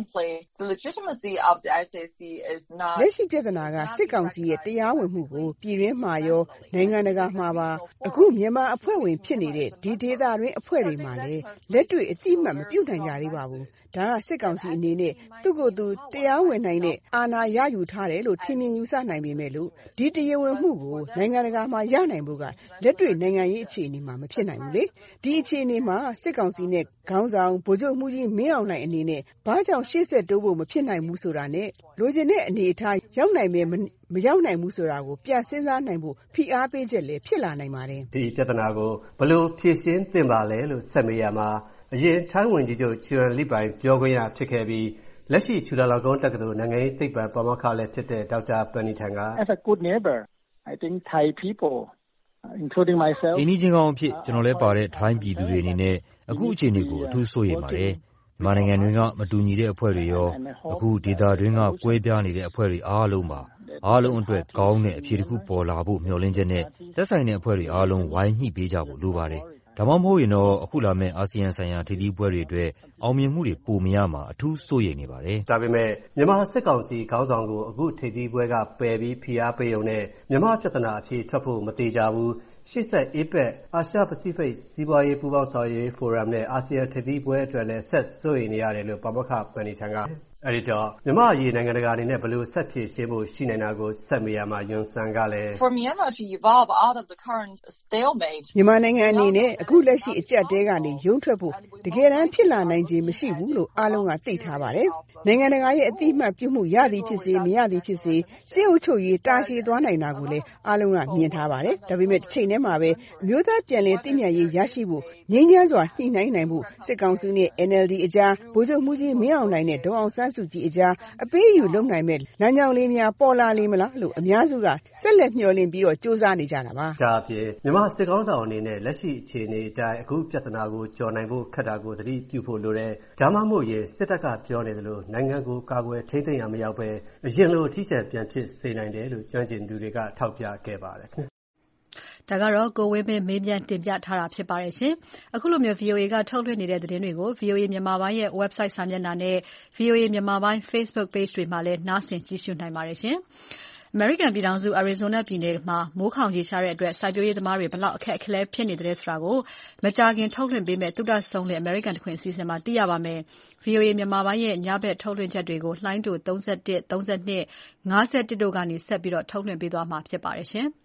လက်ရှိပြဿနာကစစ်ကောင်စီရဲ့တရားဝင်မှုကိုပြည်တွင်းမှာရောနိုင်ငံတကာမှာပါအခုမြန်မာအဖွဲ့ဝင်ဖြစ်နေတဲ့ဒီဒေသတွင်းအဖွဲ့တွေမှာလည်းလက်တွေ့အတိအမှတ်မပြုနိုင်ကြသေးပါဘူး။ဒါကစစ်ကောင်စီအနေနဲ့သူ့ကိုယ်သူတရားဝင်နိုင်တဲ့အာဏာရယူထားတယ်လို့ထင်မြင်ယူဆနိုင်ပေမဲ့လို့ဒီတရားဝင်မှုကိုနိုင်ငံတကာမှာရနိုင်ဖို့ကလက်တွေ့နိုင်ငံရေးအခြေအနေမှာမဖြစ်နိုင်ဘူးလေ။ဒီအခြေအနေမှာစစ်ကောင်စီနဲ့ခေါင်းဆောင်ဗိုလ်ချုပ်မှူးကြီးမင်းအောင်လှိုင်အနေနဲ့ဘာကြောင့်ရှေ့ဆက်တိုးဖို့မဖြစ်နိုင်ဘူးဆိုတာနဲ့လိုချင်တဲ့အနေအထားရောက်နိုင်မယ်မရောက်နိုင်ဘူးဆိုတာကိုပြန်စဉ်းစားနိုင်ဖို့ဖိအားပေးချက်လည်းဖြစ်လာနိုင်ပါတယ်။ဒီပြဿနာကိုဘယ်လိုဖြေရှင်းသင့်ပါလဲလို့ဆက်မေးရမှာအရင်ထိုင်းဝန်ကြီးချုပ်ချွန်လီပိုင်ပြောခွင့်ရဖြစ်ခဲ့ပြီးလက်ရှိချူလာလောင်ကုန်းတက္ကသိုလ်နိုင်ငံရေးသိပ္ပံပါမောက္ခလည်းဖြစ်တဲ့ဒေါက်တာပန်နီထန်က As a good neighbor I think Thai people including myself ဒီနေ့ချင်းကောင်းအဖြစ်ကျွန်တော်လည်းပါတဲ့ထိုင်းပြည်သူတွေအနေနဲ့အခုအခြေအနေကိုအထူးစိုးရိမ်ပါတယ်။မြန်မာနိုင်ငံတွင်းကမတူညီတဲ့အဖွဲ့တွေရောအခုဒေသတွင်းကကွဲပြားနေတဲ့အဖွဲ့တွေအားလုံးပါအားလုံးအတွက်ကောင်းတဲ့အဖြေတစ်ခုပေါ်လာဖို့မျှော်လင့်ချက်နဲ့သက်ဆိုင်တဲ့အဖွဲ့တွေအားလုံးဝိုင်းညှိပေးကြဖို့လိုပါတယ်။ဒါမှမဟုတ်ရင်တော့အခုလာမယ့်အာဆီယံဆိုင်ရာထိပ်သီးပွဲတွေအတွက်အောင်မြင်မှုတွေပိုမရမှာအထူးစိုးရိမ်နေပါတယ်။ဒါပေမဲ့မြန်မာစစ်ကောင်စီခေါင်းဆောင်ကိုအခုထိပ်သီးပွဲကပယ်ပြီးဖိအားပေးုံနဲ့မြန်မာပြဿနာအဖြေထွက်ဖို့မသေချာဘူး။ရှေ့ဆက် APEC အာရှပစိဖိတ်စီးပွားရေးပူးပေါင်းဆောင်ရွက်ရေးဖိုရမ်နဲ့အာဆီယံထိပ်သီးပွဲအတွက်လည်းဆက်စိုးရိမ်နေရတယ်လို့ပါမောက္ခပန်နီထန်ကအဲဒီတော့မြန်မာအရေးနိုင်ငံတကာအနေနဲ့ဘယ်လိုဆက်ဖြေရှင်းဖို့ရှိနိုင်တာကိုဆက်မေးရမှာယွန်ဆန်ကလည်း For Myanmar to evolve out of the current stalemate မြန်မာနိုင်ငံအနေနဲ့အခုလက်ရှိအကျပ်တဲကနေရုန်းထွက်ဖို့တကယ်တမ်းဖြစ်လာနိုင်ခြေမရှိဘူးလို့အားလုံးကသိထားပါတယ်။နိုင်ငံတကာရဲ့အတိအမှတ်ပြုမှုရသည်ဖြစ်စေမရသည်ဖြစ်စေစစ်အုပ်ချုပ်ရေးတာရှည်သွားနိုင်တာကိုလည်းအားလုံးကမြင်ထားပါတယ်။ဒါပေမဲ့တစ်ချိန်တည်းမှာပဲအမျိုးသားပြန်လည်တည်မြဲရေးရရှိဖို့ငြိမ်းချမ်းစွာညှိနှိုင်းနိုင်ဖို့စစ်ကောင်စီနဲ့ NLD အကြားဗိုလ်ချုပ်မှူးကြီးမင်းအောင်လှိုင်နဲ့ဒေါအောင်ဆန်းစုကြည်အကြားအပေးအယူလုပ်နိုင်မဲ့လမ်းကြောင်းလေးများပေါ်လာလိမ့်မလားလို့အများစုကဆက်လက်မျှော်လင့်ပြီးတော့စူးစမ်းနေကြတာပါ။ဒါအပြင်မြန်မာစစ်ကောင်ဆောင်အနေနဲ့လက်ရှိအခြေအနေအတိုင်းအခုပြဿနာကိုကျော်နိုင်ဖို့ခက်တာကိုသတိပြုဖို့လိုတယ်။ဒါမှမဟုတ်ရင်စစ်တပ်ကပြောနေသလိုနိုင်ငံကိုကာကွယ်ထိန်းသိမ်းရမရောက်ပဲအရင်လိုအထီးကျန်ပြန်ဖြစ်စေနိုင်တယ်လို့ကျွမ်းကျင်သူတွေကထောက်ပြခဲ့ပါတယ်ခင်ဗျာ။ဒါကတော့ကိုဝင်းမင်းမေးမြန်းတင်ပြထားတာဖြစ်ပါတယ်ရှင်။အခုလိုမျိုး VOA ကထုတ်လွှင့်နေတဲ့သတင်းတွေကို VOA မြန်မာပိုင်းရဲ့ website စာမျက်နှာနဲ့ VOA မြန်မာပိုင်း Facebook page တွေမှာလည်းနားဆင်ကြည့်ရှုနိုင်ပါတယ်ရှင်။ American ပြည်ထောင်စု Arizona ပြည်နယ်မှာမိုးခေါင်ရေရှားတဲ့အတွက်စိုက်ပျိုးရေးသမားတွေဘလောက်အခက်အခဲဖြစ်နေတယ်ဆိုတာကိုမကြာခင်ထုတ်လွှင့်ပေးမယ့်သုတဆုံလင် American တခွင်အစီအစဉ်မှာသိရပါမယ်။ VOA မြန်မာပိုင်းရဲ့ညဘက်ထုတ်လွှင့်ချက်တွေကိုလှိုင်းတူ31 32 51တို့ကနေဆက်ပြီးတော့ထုတ်လွှင့်ပေးသွားမှာဖြစ်ပါတယ်ရှင်။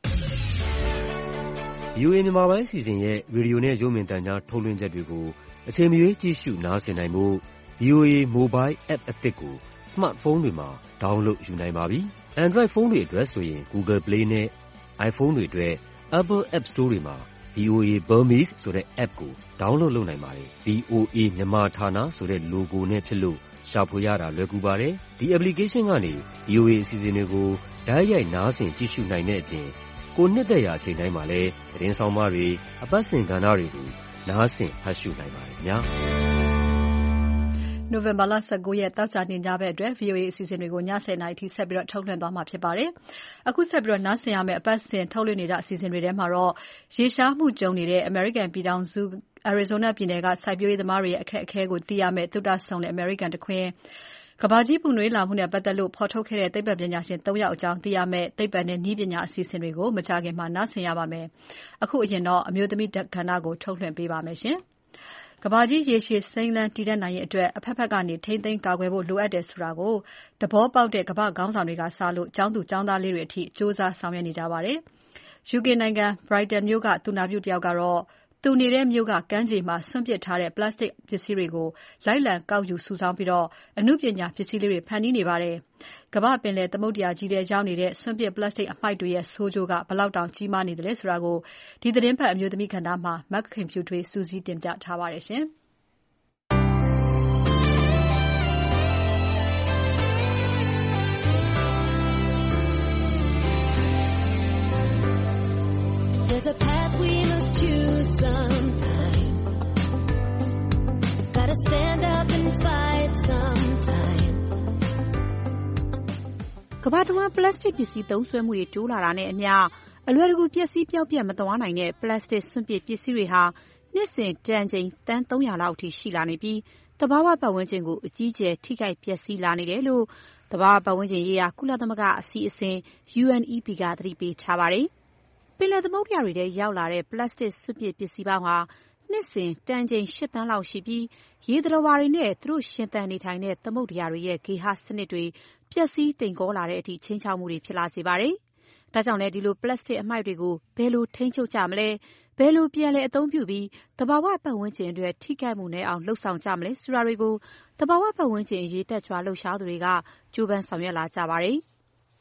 VOA မြန်မာပိုင်းအစီအစဉ်ရဲ့ရေဒီယိုနဲ့ရုပ်မြင်သံကြားထုတ်လွှင့်ချက်တွေကိုအချိန်မရွေးကြည့်ရှုနားဆင်နိုင်ဖို့ VOA Mobile App အသစ်ကို Smartphone တွေမှာ download ယူနိုင်ပါပြီ။ Android ဖုန်းတွေအတွက်ဆိုရင် Google Play နဲ့ iPhone တွေအတွက် Apple App Store တွေမှာ VOA Burmese ဆိုတဲ့ app ကို download လုပ်နိုင်ပါတယ်။ VOA မြန်မာဌာနဆိုတဲ့ logo နဲ့ဖြစ်လို့ရှာဖွေရတာလွယ်ကူပါတယ်။ ဒီ application ကနေ VOA အစီအစဉ်တွေကိုတိုက်ရိုက်နားဆင်ကြည့်ရှုနိုင်တဲ့အပြင်ကိုယ်နှစ်သက်ရာအချိန်တိုင်းမှာလည်းသတင်းဆောင်မတွေအပတ်စဉ်ကဏ္ဍတွေကိုနားဆင်ဖတ်ရှုနိုင်ပါတယ်ခင်ဗျာ။နိုဝင်ဘာလ 19 ရက်သောကြာနေ့ညဘက်အတွက် VOA အစီအစဉ်တွေကိုည10:00 နာရီထိဆက်ပြီးထုတ်လွှင့်သွားမှာဖြစ်ပါတယ်။အခုဆက်ပြီးနားဆင်ရမယ့်အပတ်စဉ်ထုတ်လွှင့်နေတဲ့အစီအစဉ်တွေထဲမှာတော့ရေရှားမှုကြုံနေတဲ့အမေရိကန်ပြည်ထောင်စု Arizona ပြည်နယ်ကစိုက်ပျိုးရေးသမားတွေရဲ့အခက်အခဲကိုသိရမယ့်သုတဆုံတဲ့အမေရိကန်တခွင်းကမ္ဘာကြီးပူနွေးလာမှုနဲ့ပတ်သက်လို့ဖော်ထုတ်ခဲ့တဲ့သိပ္ပံပညာရှင် 3 ယောက်အကြောင်းသိရမယ့်သိပ္ပံနဲ့နည်းပညာအစီအစဉ်တွေကိုမကြာခင်မှာနားဆင်ရပါမယ်။အခုအရင်တော့အမျိုးသမီးကဏ္ဍကိုထုတ်လွှင့်ပေးပါမယ်ရှင်။ကမ္ဘာကြီးရေရှည်စိမ်းလန်းတည်တံ့နိုင်ရေးအတွက်အဖက်ဖက်ကနေထိမ့်သိမ်းကာကွယ်ဖို့လိုအပ်တယ်ဆိုတာကိုသဘောပေါက်တဲ့ကမ္ဘာခေါင်းဆောင်တွေကစလို့ကျောင်းသူကျောင်းသားလေးတွေအထိစ조사ဆောင်ရွက်နေကြပါတယ်။ UK နိုင်ငံ Brighton မြို့ကသူနာပြုတယောက်ကတော့သူနေတဲ့မြို့ကကမ်းခြေမှာစွန့်ပစ်ထားတဲ့ပလတ်စတစ်ပစ္စည်းတွေကိုလိုက်လံကောက်ယူစုဆောင်းပြီးအနုပညာပစ္စည်းလေးတွေဖန်တီးနေပါတယ်။ကမ္ဘာပင်လယ်သမုဒ္ဒရာကြီးထဲရောက်နေတဲ့စွန့်ပစ်ပလတ်စတစ်အမှိုက်တွေရဲ့ဆိုးကျိုးကဘယ်လောက်တောင်ကြီးမားနေသလဲဆိုတာကိုဒီသတင်းပတ်အမျိုးသမီးကဏ္ဍမှာမခင်ဖြူထွေးစူးစီးတင်ပြထားပါတယ်ရှင်။ There's a path we must choose sometime. Gotta stand up and fight sometime. ကမ္ဘာတဝန်းပလတ်စတစ်ပစ္စည်းသုံးစွဲမှုတွေတိုးလာတာနဲ့အမျှအလွယ်တကူပျက်စီးပျောက်ပျက်မသွားနိုင်တဲ့ပလတ်စတစ်စွန့်ပစ်ပစ္စည်းတွေဟာနှစ်စဉ်တန်ချိန်သန်း300လောက်အထိရှိလာနေပြီးသဘာဝပတ်ဝန်းကျင်ကိုအကြီးအကျယ်ထိခိုက်ပျက်စီးလာနေတယ်လို့သဘာဝပတ်ဝန်းကျင်ရေးရာကုလသမဂ္ဂအစီအစဉ် UNEP ကသတိပေးထားပါတယ်။ပင်လယ်သမုဒ္ဒရာတွေထဲရောက်လာတဲ့ပလတ်စတစ်စွန့်ပစ်ပစ္စည်းပေါင်းဟာနှစ်စဉ်တန်ချိန်8 သန်းလောက်ရှိပြီးရေသတ္တဝါတွေနဲ့သူတို့ရှင်သန်နေထိုင်တဲ့သမုဒ္ဒရာတွေရဲ့ဂေဟစနစ်တွေပျက်စီးတိမ်ကောလာတဲ့အထိခြိမ်းခြောက်မှုတွေဖြစ်လာစေပါတယ်။ဒါကြောင့်လည်းဒီလိုပလတ်စတစ်အမှိုက်တွေကိုဘယ်လိုထိန်းချုပ်ကြမလဲဘယ်လိုပြန်လည်အသုံးပြုပြီးသဘာဝပတ်ဝန်းကျင်အတွက်ထိခိုက်မှုနည်းအောင်လှုပ်ဆောင်ကြမလဲဆိုတာတွေကိုသဘာဝပတ်ဝန်းကျင်အရေးတက်ကြွလှုပ်ရှားသူတွေကကြိုးပမ်းဆောင်ရွက်လာကြပါတယ်။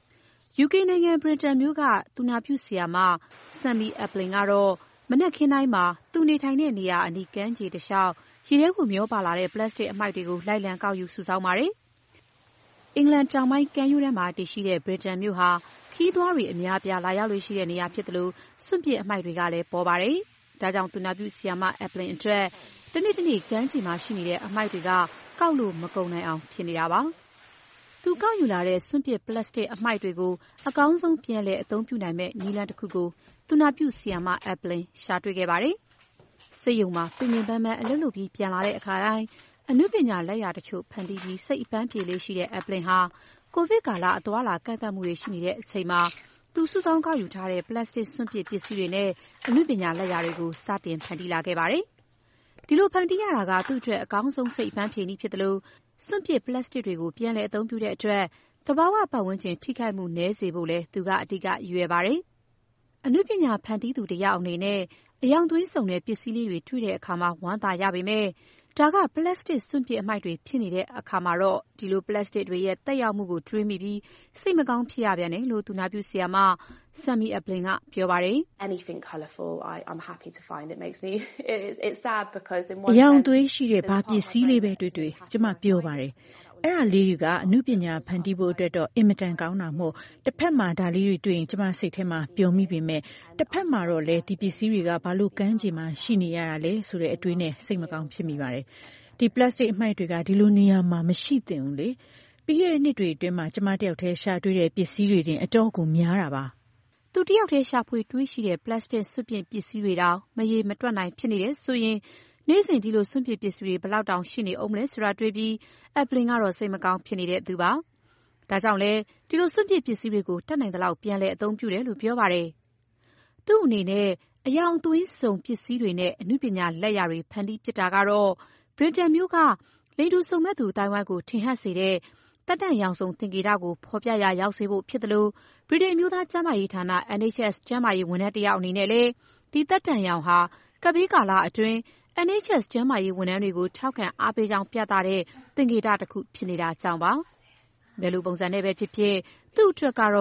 UK နိုင်ငံ Brighton မြို့ကသူနာပြုဆရာမ Sammy Appling ကတော့မနက်ခင်းတိုင်းမှာသူနေထိုင်တဲ့နေရာအနီးကမ်းခြေတလျှောက်ရေထဲကိုမျောပါလာတဲ့ပလတ်စတစ်အမှိုက်တွေကိုလိုက်လံကောက်ယူစုဆောင်းပါတယ်။အင်္ဂလန်တောင်ပိုင်းကမ်းရိုးတန်းမှာတည်ရှိတဲ့ Brighton မြို့ဟာခရီးသွားတွေအများအပြားလာရောက်လေ့ရှိတဲ့နေရာဖြစ်သလိုစွန့်ပစ်အမှိုက်တွေကလည်းပေါ်ပါတယ်။ဒါကြောင့်သူနာပြုဆရာမ Appling အတွက်တနေ့တနေ့ကမ်းခြေမှာရှိနေတဲ့အမှိုက်တွေကကောက်လို့မကုန်နိုင်အောင်ဖြစ်နေတာပါ။သူကောက်ယူလာတဲ့စွန့်ပစ်ပလတ်စတစ်အမှိုက်တွေကိုအကောင်းဆုံးပြန်လည်အသုံးပြုနိုင်မယ့်နည်းလမ်းတစ်ခုကိုသူနာပြုဆရာမ Appling ရှာတွေ့ခဲ့ပါတယ်။စိတ်ယုံမှာပင်ပင်ပန်းပန်းအလုပ်လုပ်ပြီးပြန်လာတဲ့အခါတိုင်းအနုပညာလက်ရာတချို့ဖန်တီးပြီးစိတ်အပန်းပြေလေးရှိတဲ့ Appling ဟာကိုဗစ်ကာလအသွားအလာကန့်သတ်မှုတွေရှိနေတဲ့အချိန်မှာသူစုဆောင်းကောက်ယူထားတဲ့ပလတ်စတစ်စွန့်ပစ်ပစ္စည်းတွေနဲ့အနုပညာလက်ရာတွေကိုစတင်ဖန်တီးလာခဲ့ပါတယ်။ဒီလိုဖန်တီးရတာကသူ့အတွက်အကောင်းဆုံးစိတ်အပန်းပြေနည်းဖြစ်တယ်လို့စွန့်ပစ်ပလတ်စတစ်တွေကိုပြန်လည်အသုံးပြုတဲ့အတွက်သဘာဝပတ်ဝန်းကျင်ထိခိုက်မှုနည်းစေဖို့လည်းသူကအဓိကရည်ရွယ်ပါတယ်။အနုပညာဖန်တီးသူတယောက်အနေနဲ့အယောင်သွင်းစုံတဲ့ပစ္စည်းလေးတွေတွေ့တဲ့အခါမှာဝမ်းသာရပေမဲ့ဒါကပလတ်စတစ်စွန့်ပစ်အမှိုက်တွေဖြစ်နေတဲ့အခါမှာတော့ဒီလိုပလတ်စတစ်တွေရဲ့သက်ရောက်မှုကိုတွေးမိပြီးစိတ်မကောင်းဖြစ်ရပြန်တယ်လို့သူနာပြုဆရာမ Sammy Appling ကပြောပါတယ်။ Anything colourful I'm happy to find it makes me it's sad because in one အယောင်သွေးရှိတဲ့ဘာပစ္စည်းလေးပဲတွေ့ကျမပြောပါတယ်အဲ့ဒါလေးတွေကအနုပညာဖန်တီးဖို့အတွက်တော့အင်မတန်ကောင်းတာမို့တစ်ဖက်မှာဒါလေးတွေတွေ့ရင်ကျမစိတ်ထဲမှာပျော်မိပေမဲ့တစ်ဖက်မှာတော့လေဒီပစ္စည်းတွေကဘာလို့ကမ်းခြေမှာရှိနေရတာလဲဆိုတဲ့အတွေးနဲ့စိတ်မကောင်းဖြစ်မိပါတယ်ဒီပလတ်စတစ်အမှိုက်တွေကဒီလိုနေရာမှာမရှိသင့်ဘူးလေပြီးခဲ့တဲ့နှစ်တွေအတွင်းမှာကျမတယောက်တည်းရှာတွေ့တဲ့ပစ္စည်းတွေတင်အတော့ကိုများတာပါသူတယောက်တည်းရှာဖွေတွေးရှိတဲ့ပလတ်စတစ်စွန့်ပစ်ပစ္စည်းတွေတောင်မရေမတွက်နိုင်ဖြစ်နေတယ်ဆိုရင်နေ့စဉ်ဒီလိုစွန့်ပစ်ပစ္စည်းတွေဘယ်လောက်တောင်ရှိနေအောင်မလဲဆိုတာတွေးပြီး Appling ကတော့စိတ်မကောင်းဖြစ်နေတဲ့သူပါ။ဒါကြောင့်လဲဒီလိုစွန့်ပစ်ပစ္စည်းတွေကိုတတ်နိုင်သလောက်ပြန်လည်အသုံးပြုတယ်လို့ပြောပါတယ်။သူ့အနေနဲ့အယောင်သွင်းစုံပစ္စည်းတွေနဲ့အနုပညာလက်ရာတွေဖန်တီးဖြစ်တာကတော့ Brighton မြို့ကလိင်တူစုံမက်သူအသိုင်းအဝိုင်းကိုထင်ဟပ်စေတဲ့တက်တန့်ရောင်စုံသင်္ကေတကိုဖော်ပြရာရောက်စေဖို့ဖြစ်တယ်လို့ဗြိတိန်အမျိုးသားကျန်းမာရေးဌာန NHS ကျန်းမာရေးဝန်ထမ်းတယောက်အနေနဲ့လည်းဒီတက်တန့်ရောင်ဟာကပ်ဘေးကာလအတွင်းNHS ကျန်းမာရေးဝန်ထမ်းတွေကိုထောက်ခံအားပေးကြောင်းပြသတဲ့သင်္ကေတတစ်ခုဖြစ်နေတာကြောင့်ပါ။ဘယ်လိုပုံစံနဲ့ပဲဖြစ်ဖြစ်သူ့အတွက်ကတော့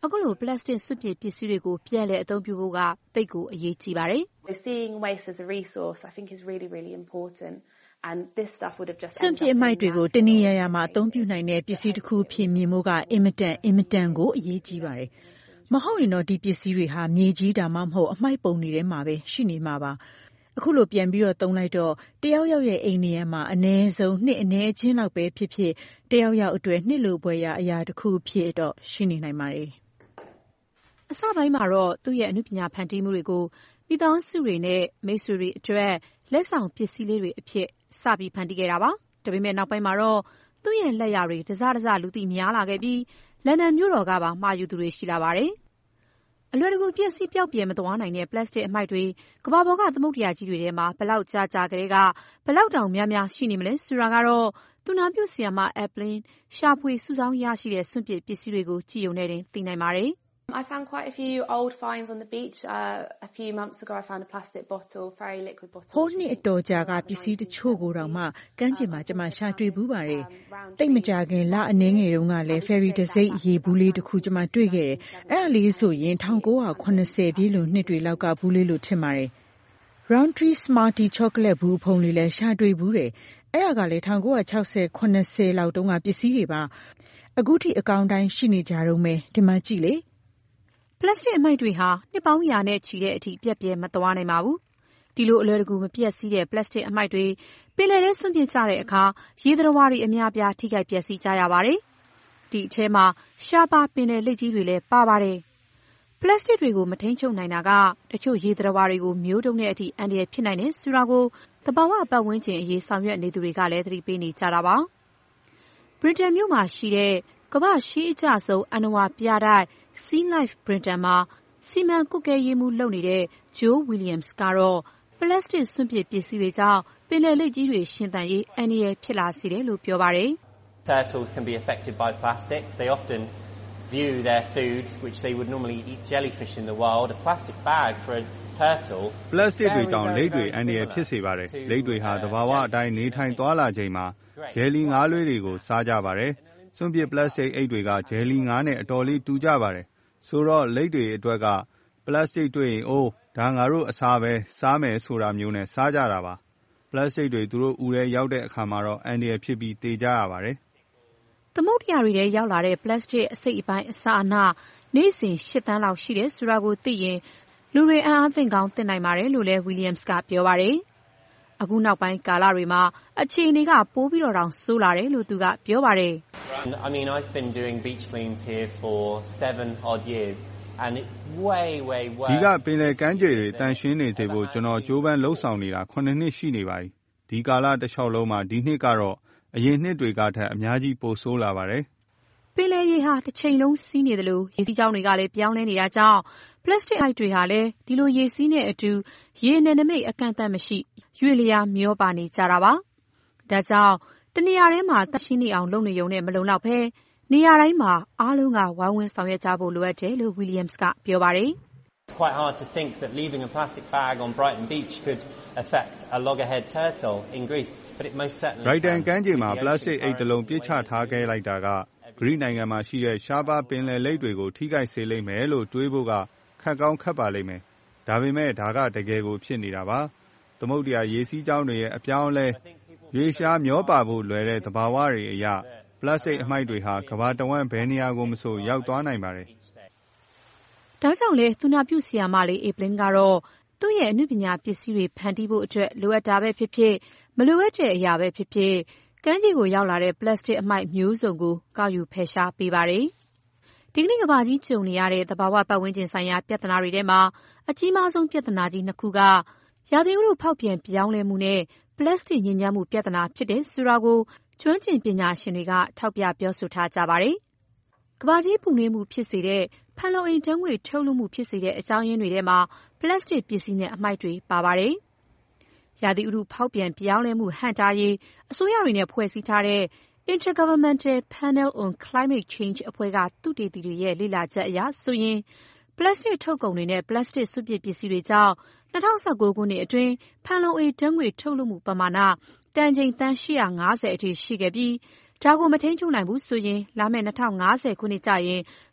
အခုလို plastic စွန့်ပစ်ပစ္စည်းတွေကိုပြန်လည်အသုံးပြုဖို့ကသိပ်ကိုအရေးကြီးပါတယ်။ Seeing waste as a resource, I think, is really, really important. And this stuff would have just စွန့်ပစ်အမှိုက်တွေကိုတနည်းရမှာအသုံးပြုနိုင်တဲ့ပစ္စည်းတစ်ခုဖြစ်မြင်မှုကအင်မတန်ကိုအရေးကြီးပါတယ်။မဟုတ်ရင်တော့ဒီပစ္စည်းတွေဟာမြေကြီးဒါမှမဟုတ်အမှိုက်ပုံတွေထဲမှာပဲရှိနေမှာပါ။အခုလိုပြန်ပြီးတော့သုံးလိုက်တော့တယောက်ရဲ့အိမ်နေရာမှာအနည်းဆုံးနှစ်အနည်းချင်းလောက်ပဲဖြစ်ဖြစ်တယောက်အတွက်နှစ်လိုပွဲရအရာတစ်ခုဖြစ်တော့ရှိနေနိုင်ပါတယ်။အစပိုင်းမှာတော့သူ့ရဲ့အမှုပညာဖန်တီးမှုတွေကိုမိသားစုတွေနဲ့မိတ်ဆွေတွေအတွက်လက်ဆောင်ပစ္စည်းလေးတွေအဖြစ်စပြီးဖန်တီးခဲ့တာပါ။ဒါပေမဲ့နောက်ပိုင်းမှာတော့သူ့ရဲ့လက်ရာတွေတစလူသိများလာခဲ့ပြီးလန်ဒန်မြို့တော်ကပါမှာယူသူတွေရှိလာပါတယ်။အလွယ်တကူပျက်စီးပျောက်ပြယ်မသွားနိုင်တဲ့ပလတ်စတစ်အမှိုက်တွေကမ္ဘာပေါ်ကသမုဒ္ဒရာကြီးတွေထဲမှာဘယ်လောက်ကြာကလေးကဘယ်လောက်တောင်များရှိနေမလဲဆိုတာကတော့သူနာပြုဆရာမ Evelyn ရှာဖွေစုဆောင်းရရှိတဲ့စွန့်ပစ်ပစ္စည်းတွေကိုကြည့်ရုံနဲ့တင်သိနိုင်ပါတယ်။ I found quite a few old finds on the beach. A few months ago, I found a plastic bottle, very liquid bottle. ဟိုနှစ်အတော်ကြာကပစ္စည်းတချို့ကိုတောင်မှကမ်းခြေမှာကျမရှာတွေ့ဘူးပါတယ်။တိတ်မကြခင်လအနည်းငယ်တုန်းကလည်း ferry တစိမ့်ရေဘူးလေးတစ်ခုကျမတွေ့ခဲ့တယ်။အဲ့ဒါလေးဆိုရင်1980ပြည့်လွန်နှစ်တွေလောက်ကဘူးလေးလို့ထင်ပါတယ်။ Roundtree Smarty chocolate ဘူးဖုံလေးလည်းရှာတွေ့ဘူးတယ်။အဲ့ဒါကလည်း1960 80လောက်တုန်းကပစ္စည်းတွေပါ။အခုထိအကောင်းတိုင်းရှိနေကြတော့မယ်ဒီမှာကြည့်လေပလတ်စတစ်အမှိုက်တွေဟာနှစ်ပေါင်းရာနဲ့ချီတဲ့အထိပြက်ပြဲမသွားနိုင်ပါဘူး။ဒီလိုအလွယ်တကူမပြက်စီးတဲ့ပလတ်စတစ်အမှိုက်တွေပင်လယ်ထဲစွန့်ပစ်ကြတဲ့အခါရေသတ္တဝါတွေအများပြားထိခိုက်ပျက်စီးကြရပါတယ်။ဒီအထဲမှာရှားပါးပင်လယ်လိပ်ကြီးတွေလည်းပါပါတယ်။ပလတ်စတစ်တွေကိုမထိန်းချုပ်နိုင်တာကတချို့ရေသတ္တဝါတွေကိုမျိုးတုံးတဲ့အထိအန္တရာယ်ဖြစ်နိုင်တယ်ဆိုတာကိုသဘာဝပတ်ဝန်းကျင်အရေးဆောင်ရွက်နေသူတွေကလည်းသတိပေးနေကြတာပါ။ဗြိတိန်မြို့မှာရှိတဲ့ကမ္ဘာ့ရှေးအကျဆုံးအဏ္ဏဝါပြတိုက် Sea Life Britain မှာစီမံကွပ်ကဲရေးမှူးလုပ်နေတဲ့ Joe Williams ကတော့ပလတ်စတစ်စွန့်ပစ်ပစ္စည်းတွေကြောင့်ပင်လယ်လိပ်ကြီးတွေရှင်သန်ရေးအန္တရာယ်ဖြစ်လာစေတယ်လို့ပြောပါတယ်။ Turtles can be affected by plastics. They often view their food, which they would normally eat jellyfish in the wild, a plastic bag for a turtle. ပလတ်စတစ်တွေကြောင့်လိပ်တွေအန္တရာယ်ဖြစ်စေပါတယ်။လိပ်တွေဟာသဘာဝအတိုင်းနေထိုင်သွားလာချိန်မှာဂျယ်လီငါးလွှဲတွေကိုစားကြပါတယ်။စွန့်ပစ်ပလတ်စတစ်အိတ်တွေကဂျယ်လီငါးနဲ့အတော်လေးတူကြပါတယ်။ဆိုတော့လိပ်တွေအတွက်ကပလတ်စတစ်တွေ့ရင်အိုးဒါငါတို့အစားပဲစားမယ်ဆိုတာမျိုးနဲ့စားကြတာပါ။ပလတ်စတစ်တွေသူတို့ဦးထဲရောက်တဲ့အခါမှာတော့အန္တရာယ်ဖြစ်ပြီးသေကြရပါတယ်။သမုဒ္ဒရာတွေထဲရောက်လာတဲ့ပလတ်စတစ်အစိတ်အပိုင်းအစအနနေ့စဉ်8 သန်းလောက်ရှိတယ်ဆိုတာကိုသိရင်လူတွေအံ့အားသင့်ကောင်းသင့်နိုင်ပါတယ်လို့လည်း Williams ကပြောပါတယ်။အခုနောက်ပိုင်းကာလတွေမှာအခြေအနေကပိုပြီးတော့တောင်ဆိုးလာတယ်လို့သူကပြောပါတယ် I mean, I've been doing beach cleans here for 7 odd years and it's way worse. ဒီကပင်လယ်ကမ်းခြေတွေတန်ရှင်းနေစေဖို့ကျွန်တော်ကြိုးပမ်းလှုပ်ဆောင်နေတာ9 နှစ်ရှိနေပါပြီ။ဒီကာလတစ်လျှောက်လုံးမှာဒီနှစ်ကတော့အရင်နှစ်တွေကထက်အများကြီးပိုဆိုးလာပါတယ်။ပင်လယ်ရေဟာတစ်ချိန်လုံးစီးနေတယ်လို့ရေစီးကြောင်းတွေကလည်းပြောင်းလဲနေတာကြောင့်ပလတ်စတစ်အိုက်တွေဟာလည်းဒီလိုရေစီးနဲ့အတူရေနယ်နိမိတ်အကန့်အသတ်မရှိရွေ့လျားမျောပါနေကြတာပါ။ဒါကြောင့်တနေရာထဲမှာသန့်ရှင်းနေအောင်လုပ်နေရုံနဲ့မလုံလောက်ဘဲနေရာတိုင်းမှာအားလုံးကဝိုင်းဝန်းဆောင်ရွက်ကြဖို့လိုအပ်တယ်လို့ Williams ကပြောပါတယ်။ It's quite hard to think that leaving a plastic bag on Brighton Beach could affect a loggerhead turtle in Greece, but it most certainly Brighton ကမ်းခြေမှာပလတ်စတစ်အိတ်တစ်လုံးပြစ်ချထားခဲ့လိုက်တာကဂရိနိုင်ငံမှာရှိတဲ့ရှားပါးပင်လယ်လိပ်တွေကိုထိခိုက်စေလိမ့်မယ်လို့တွေးဖို့ကခက်ကောင်းခက်ပါလိမ့်မယ်။ဒါပေမဲ့ဒါကတကယ်ကိုဖြစ်နေတာပါ။သမုဒ္ဒရာရေစီးကြောင်းတွေရဲ့အပြောင်းအလဲရေရှားမျောပါဖို့လွယ်တဲ့သဘာဝတွေအရပလတ်စတစ်အမှိုက်တွေဟာကမ္ဘာတဝန်းဘယ်နေရာကိုမဆိုရောက်သွားနိုင်ပါတယ်။ဒါကြောင့်လေသူနာပြုဆရာမလေး Evelyn ကတော့သူ့ရဲ့အနုပညာပစ္စည်းတွေဖန်တီးဖို့အတွက်လိုအပ်တာပဲဖြစ်ဖြစ်မလိုအပ်တဲ့အရာပဲဖြစ်ဖြစ်ကမ်းခြေကိုရောက်လာတဲ့ပလတ်စတစ်အမှိုက်မျိုးစုံကိုကောက်ယူဖယ်ရှားပေးပါတယ်။ဒီကနေ့ကမ္ဘာကြီးကြုံနေရတဲ့သဘာဝပတ်ဝန်းကျင်ဆိုင်ရာပြဿနာတွေထဲမှာအကြီးမားဆုံးပြဿနာကြီး2 ခုကရာသီဥတုဖောက်ပြန်ပြောင်းလဲမှုနဲ့ပလတ်စတစ်ညစ်ညမ်းမှုပြဿနာဖြစ်တယ်ဆိုတာကိုကျွမ်းကျင်ပညာရှင်တွေကထောက်ပြပြောဆိုထားကြပါတယ်။ကမ္ဘာကြီးပူနွေးမှုဖြစ်စေတဲ့ဖန်လုံအိမ်ဓာတ်ငွေ့ထုတ်လွှတ်မှုဖြစ်စေတဲ့အကြောင်းရင်းတွေထဲမှာပလတ်စတစ်ပစ္စည်းနဲ့အမှိုက်တွေပါပါတယ်။ရာသီဥတုဖောက်ပြန်ပြောင်းလဲမှုဟန့်တားရေးအစိုးရတွေနဲ့ဖွဲ့စည်းထားတဲ့ Intergovernmental Panel on Climate Change အဖွဲ့ကသုတေသီတွေရဲ့လေ့လာချက်အရဆိုရင်ပလတ်စတစ်ထုတ်ကုန်တွေနဲ့ပလတ်စတစ်စွန့်ပစ်ပစ္စည်းတွေကြောင့်2019 ခုနှစ်အတွင်းဖန်လုံအိမ်ဓာတ်ငွေ့ထုတ်လွှတ်မှုပမာဏတန်ချိန်သန်း850 အထိရှိခဲ့ပြီးဒါကိုမထိန်းချုပ်နိုင်ဘူးဆိုရင်လာမယ့်2050 ခုနှစ်ကျရင်ဘ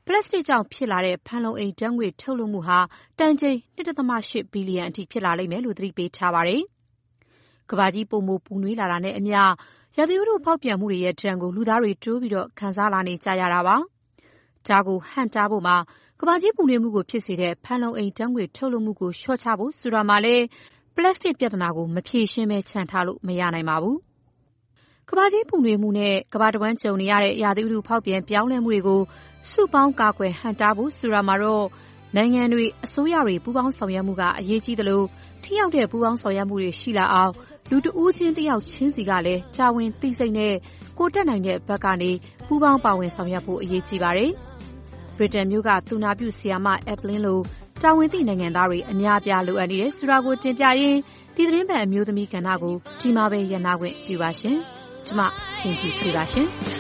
ပလတ်စတစ်ကြောင့်ဖြစ်လာတဲ့ဖန်လုံအိမ်ဓာတ်ငွေ့ထုတ်လွှတ်မှုဟာတန်ချိန် 1.8 ဘီလီယံအထိဖြစ်လာလိမ့်မယ်လို့သတိပေးထားပါတယ်။ကမ္ဘာကြီးပိုမိုပူနွေးလာတာနဲ့အမျှရာသီဥတုဖောက်ပြန်မှုတွေရဲ့ဒဏ်ကိုလူသားတွေတိုးပြီးခံစားလာနေကြရတာပါ။ဒါကိုဟန့်တားဖို့မှာကမ္ဘာကြီးပူနွေးမှုကိုဖြစ်စေတဲ့ဖန်လုံအိမ်ဓာတ်ငွေ့ထုတ်လွှတ်မှုကိုလျှော့ချဖို့ဆိုတာမှာလည်းပလတ်စတစ်ပြဿနာကိုမဖြေရှင်းဘဲချန်ထားလို့မရနိုင်ပါဘူး။ကမ္ဘာကြီးပူနွေးမှုနဲ့ကမ္ဘာတစ်ဝန်းကြုံနေရတဲ့ရာသီဥတုဖောက်ပြန်ပြောင်းလဲမှုတွေကိုစုပေါင်းကာကွယ်ဟန့်တားဖို့ဆိုတာမှာတော့နိုင်ငံတွေအစိုးရတွေပူးပေါင်းဆောင်ရွက်မှုကအရေးကြီးသလိုထိရောက်တဲ့ပူးပေါင်းဆောင်ရွက်မှုတွေရှိလာအောင်လူတဦးချင်းတစ်ယောက်ချင်းစီကလည်းတာဝန်သိစိတ်နဲ့ကိုယ်တက်နိုင်တဲ့ဘက်ကနေပူးပေါင်းပါဝင်ဆောင်ရွက်ဖို့အရေးကြီးပါတယ်။ဗြိတိန်မြို့ကသူနာပြုဆရာမအက်ပလင်းလိုတာဝန်သိနိုင်ငံသားတွေအများအပြားလိုအပ်နေတဲ့ဆိုတာကိုတင်ပြရင်းဒီသတင်းပတ်အမျိုးသမီးကဏ္ဍကိုဒီမှာပဲရပ်နာခွင့်ပြုပါရှင်။ကျမခင်ဖြူချေပါရှင်။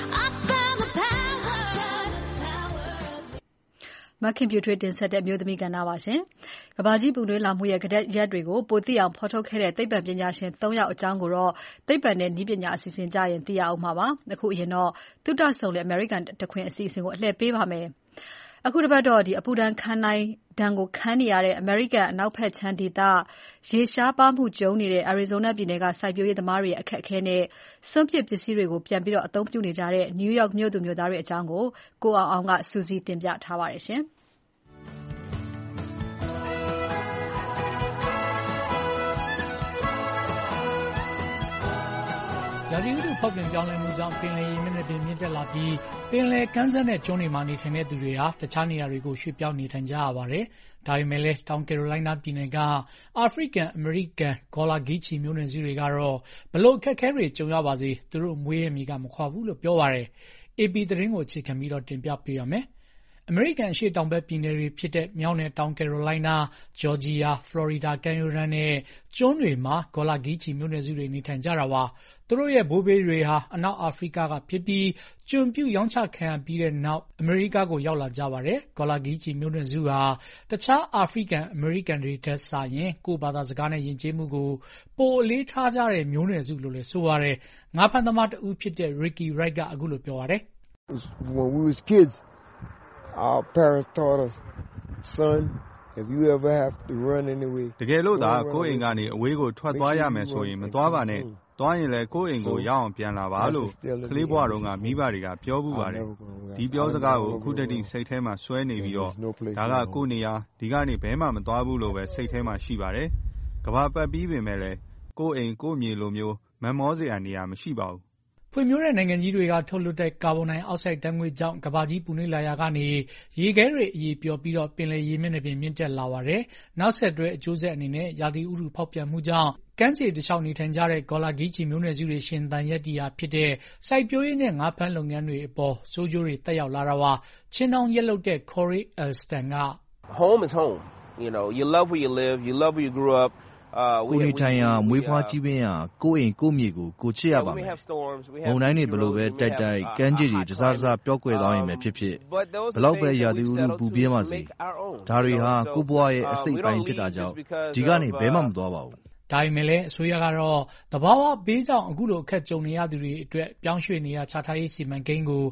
မခင်ပြူထွေးတင်ဆက်တဲ့မျိုးသမီးကဏ္ဍပါရှင်။ကမ္ဘာကြီးပူနွေးလာမှုရဲ့ရက်တွေကိုပိုသိအောင်ဖော်ထုတ်ခဲ့တဲ့သိပ္ပံပညာရှင်3ယောက်အကြောင်းကိုတော့သိပ္ပံနဲ့နည်းပညာအစီအစဉ်ကြရင်သိရအောင်ပါ။အခုအရင်တော့သုတဆုံလေ American တခွင်အစီအစဉ်ကိုအလှည့်ပေးပါမယ်။အခုတစ်ပတ်တော့အပူဒဏ်ခံနိုင်ဒဏ်ကိုခံနေရတဲ့ American အနောက်ဘက်ခြမ်းဒေသရေရှားပါမှုကျုံနေတဲ့ Arizona ပြည်နယ်ကစိုက်ပျိုးရေးသမားတွေရဲ့အခက်အခဲနဲ့စွန့်ပစ်ပစ္စည်းတွေကိုပြန်ပြီးအသုံးပြုနေကြတဲ့ New York မြို့သူမြို့သားတွေအကြောင်းကိုကိုအောင်ကစူးစီးတင်ပြထားပါတယ်ရှင်။ရာသီဥတုဖောက်ပြန်ပြောင်းလဲမှုကြောင့်ပင်လယ်ရေမျက်နှာပြင်မြင့်တက်လာပြီးပင်လယ်ကမ်းစပ်နဲ့ကျွန်းတွေမှာနေထိုင်တဲ့သူတွေဟာတခြားနေရာတွေကိုရွှေ့ပြောင်းနေထိုင်ကြရပါတယ်။ဒါပေမဲ့လည်းတောင်ကယ်ရိုလိုင်းနားပြည်နယ်ကအာဖရိကန်အမေရိကန်ဂေါ်လာဂီချီမျိုးနွယ်စုတွေကတော့ဘလို့အခက်အခဲတွေကြုံရပါစေသူတို့မွေးရမီကမခွာဘူးလို့ပြောပါတယ်။ AP သတင်းကိုအခြေခံပြီးတင်ပြပေးရမယ်။အမေရိကန်အရှေ့တောင်ဘက်ပြည်နယ်တွေဖြစ်တဲ့မြောက်နဲ့တောင်ကယ်ရိုလိုင်းနား၊ဂျော်ဂျီယာ၊ဖလော်ရီဒါကမ်းရိုးတန်းနဲ့ကျွန်းတွေမှာဂေါ်လာဂီချီမျိုးနွယ်စုတွေနေထိုင်ကြတာပါ။သူတို့ရဲ့ဘိုးဘေးတွေဟာအနောက်အာဖရိကကဖြစ်ပြီးကျွန်ပြုတ်ရောင်းချခံရပြီးတဲ့နောက်အမေရိကကိုရောက်လာကြပါတယ်။ဂေါ်လာဂီချီမျိုးနွယ်စုဟာတခြားအာဖရိကန်အမေရိကန်တွေထက်စာရင်ကိုယ့်ဘာသာစကားနဲ့ယဉ်ကျေးမှုကိုပိုအလေးထားကြတဲ့မျိုးနွယ်စုလို့လည်းဆိုပါတယ်။ငါးဖမ်းသမားတဦးဖြစ်တဲ့ Ricky Wright ကအခုလိုပြောပါတယ်။ When we was kids, our parents taught us, son, if you ever have to run anyway. တကယ်လို့သာကိုယ့်အိမ်ကနေအဝေးကိုထွက်သွားရမယ်ဆိုရင်မသွားပါနဲ့။သွားရင်လည်းကိုယ့်အိမ်ကိုရောက်အောင်ပြန်လာပါလို့ကလေးဘဝတုန်းကမိဘတွေကပြောဘူးပါတယ်။ဒီပြောစကားကိုအခုတည်းစိတ်ထဲမှာစွဲနေပြီးတော့ဒါကကိုယ့်နေရာဒီကနေဘဲမှမသွားဘူးလို့ပဲစိတ်ထဲမှာရှိပါတယ်။ကမ္ဘာပတ်ပြီးပေမဲ့လည်းကိုယ့်အိမ်ကိုယ့်မြေလိုမျိုးမမောစရာနေရာမရှိပါဘူး။ဖွံ့ဖြိုးတဲ့နိုင်ငံကြီးတွေကထုတ်လွှတ်တဲ့ကာဗွန်ဒိုင်အောက်ဆိုက်ဓာတ်ငွေ့ကြောင့်ကမ္ဘာကြီးပူနွေးလာရာကနေရေခဲတွေအရည်ပျော်ပြီးပင်လယ်ရေမျက်နှာပြင်မြင့်တက်လာပါတယ်။နောက်ဆက်တွဲအကျိုးဆက်အနေနဲ့ရာသီဥတုဖောက်ပြန်မှုကြောင့်ကမ်းခြေတလျှောက်နေထိုင်ကြတဲ့ဂေါ်လာဂီချီမျိုးနွယ်စုတွေရှင်သန်ရပ်တည်ရာဖြစ်တဲ့စိုက်ပျိုးရေးနဲ့ငါးဖမ်းလုပ်ငန်းတွေအပေါ်ဆိုးကျိုးတွေသက်ရောက်လာတာပါ။ချင်းတောင်ရက်လုပ်တဲ့ Corey Elston က Home is home. You love where you live, you love where you grew up. ကိုယ်နေထိုင်ရာမွေးဖွားကြီးပင်းရာကိုယ့်အိမ်ကိုယ့်မြေကိုကိုချစ်ရပါမယ်။မုန်တိုင်းတွေဘလို့ပဲတိုက်ကမ်းခြေတွေတစားတစားပျောက်ကွယ်သွားရင်ပဲဖြစ်ဖြစ်ဘလောက်ပဲရာသီဥတုပူပြင်းပါစေဒါတွေဟာကိုယ့်ဘဝရဲ့အစိတ်ပိုင်းဖြစ်တာကြောင့်ဒီကနေဘဲမှမသွားပါဘူး။ဒါပေမဲ့လည်းအစိုးရကတော့သဘာဝဘေးကြောင့်အခုလိုအခက်ကြုံနေရသူတွေအတွက်ပြောင်းရွှေ့နေရချထားရေးစီမံကိန်းကို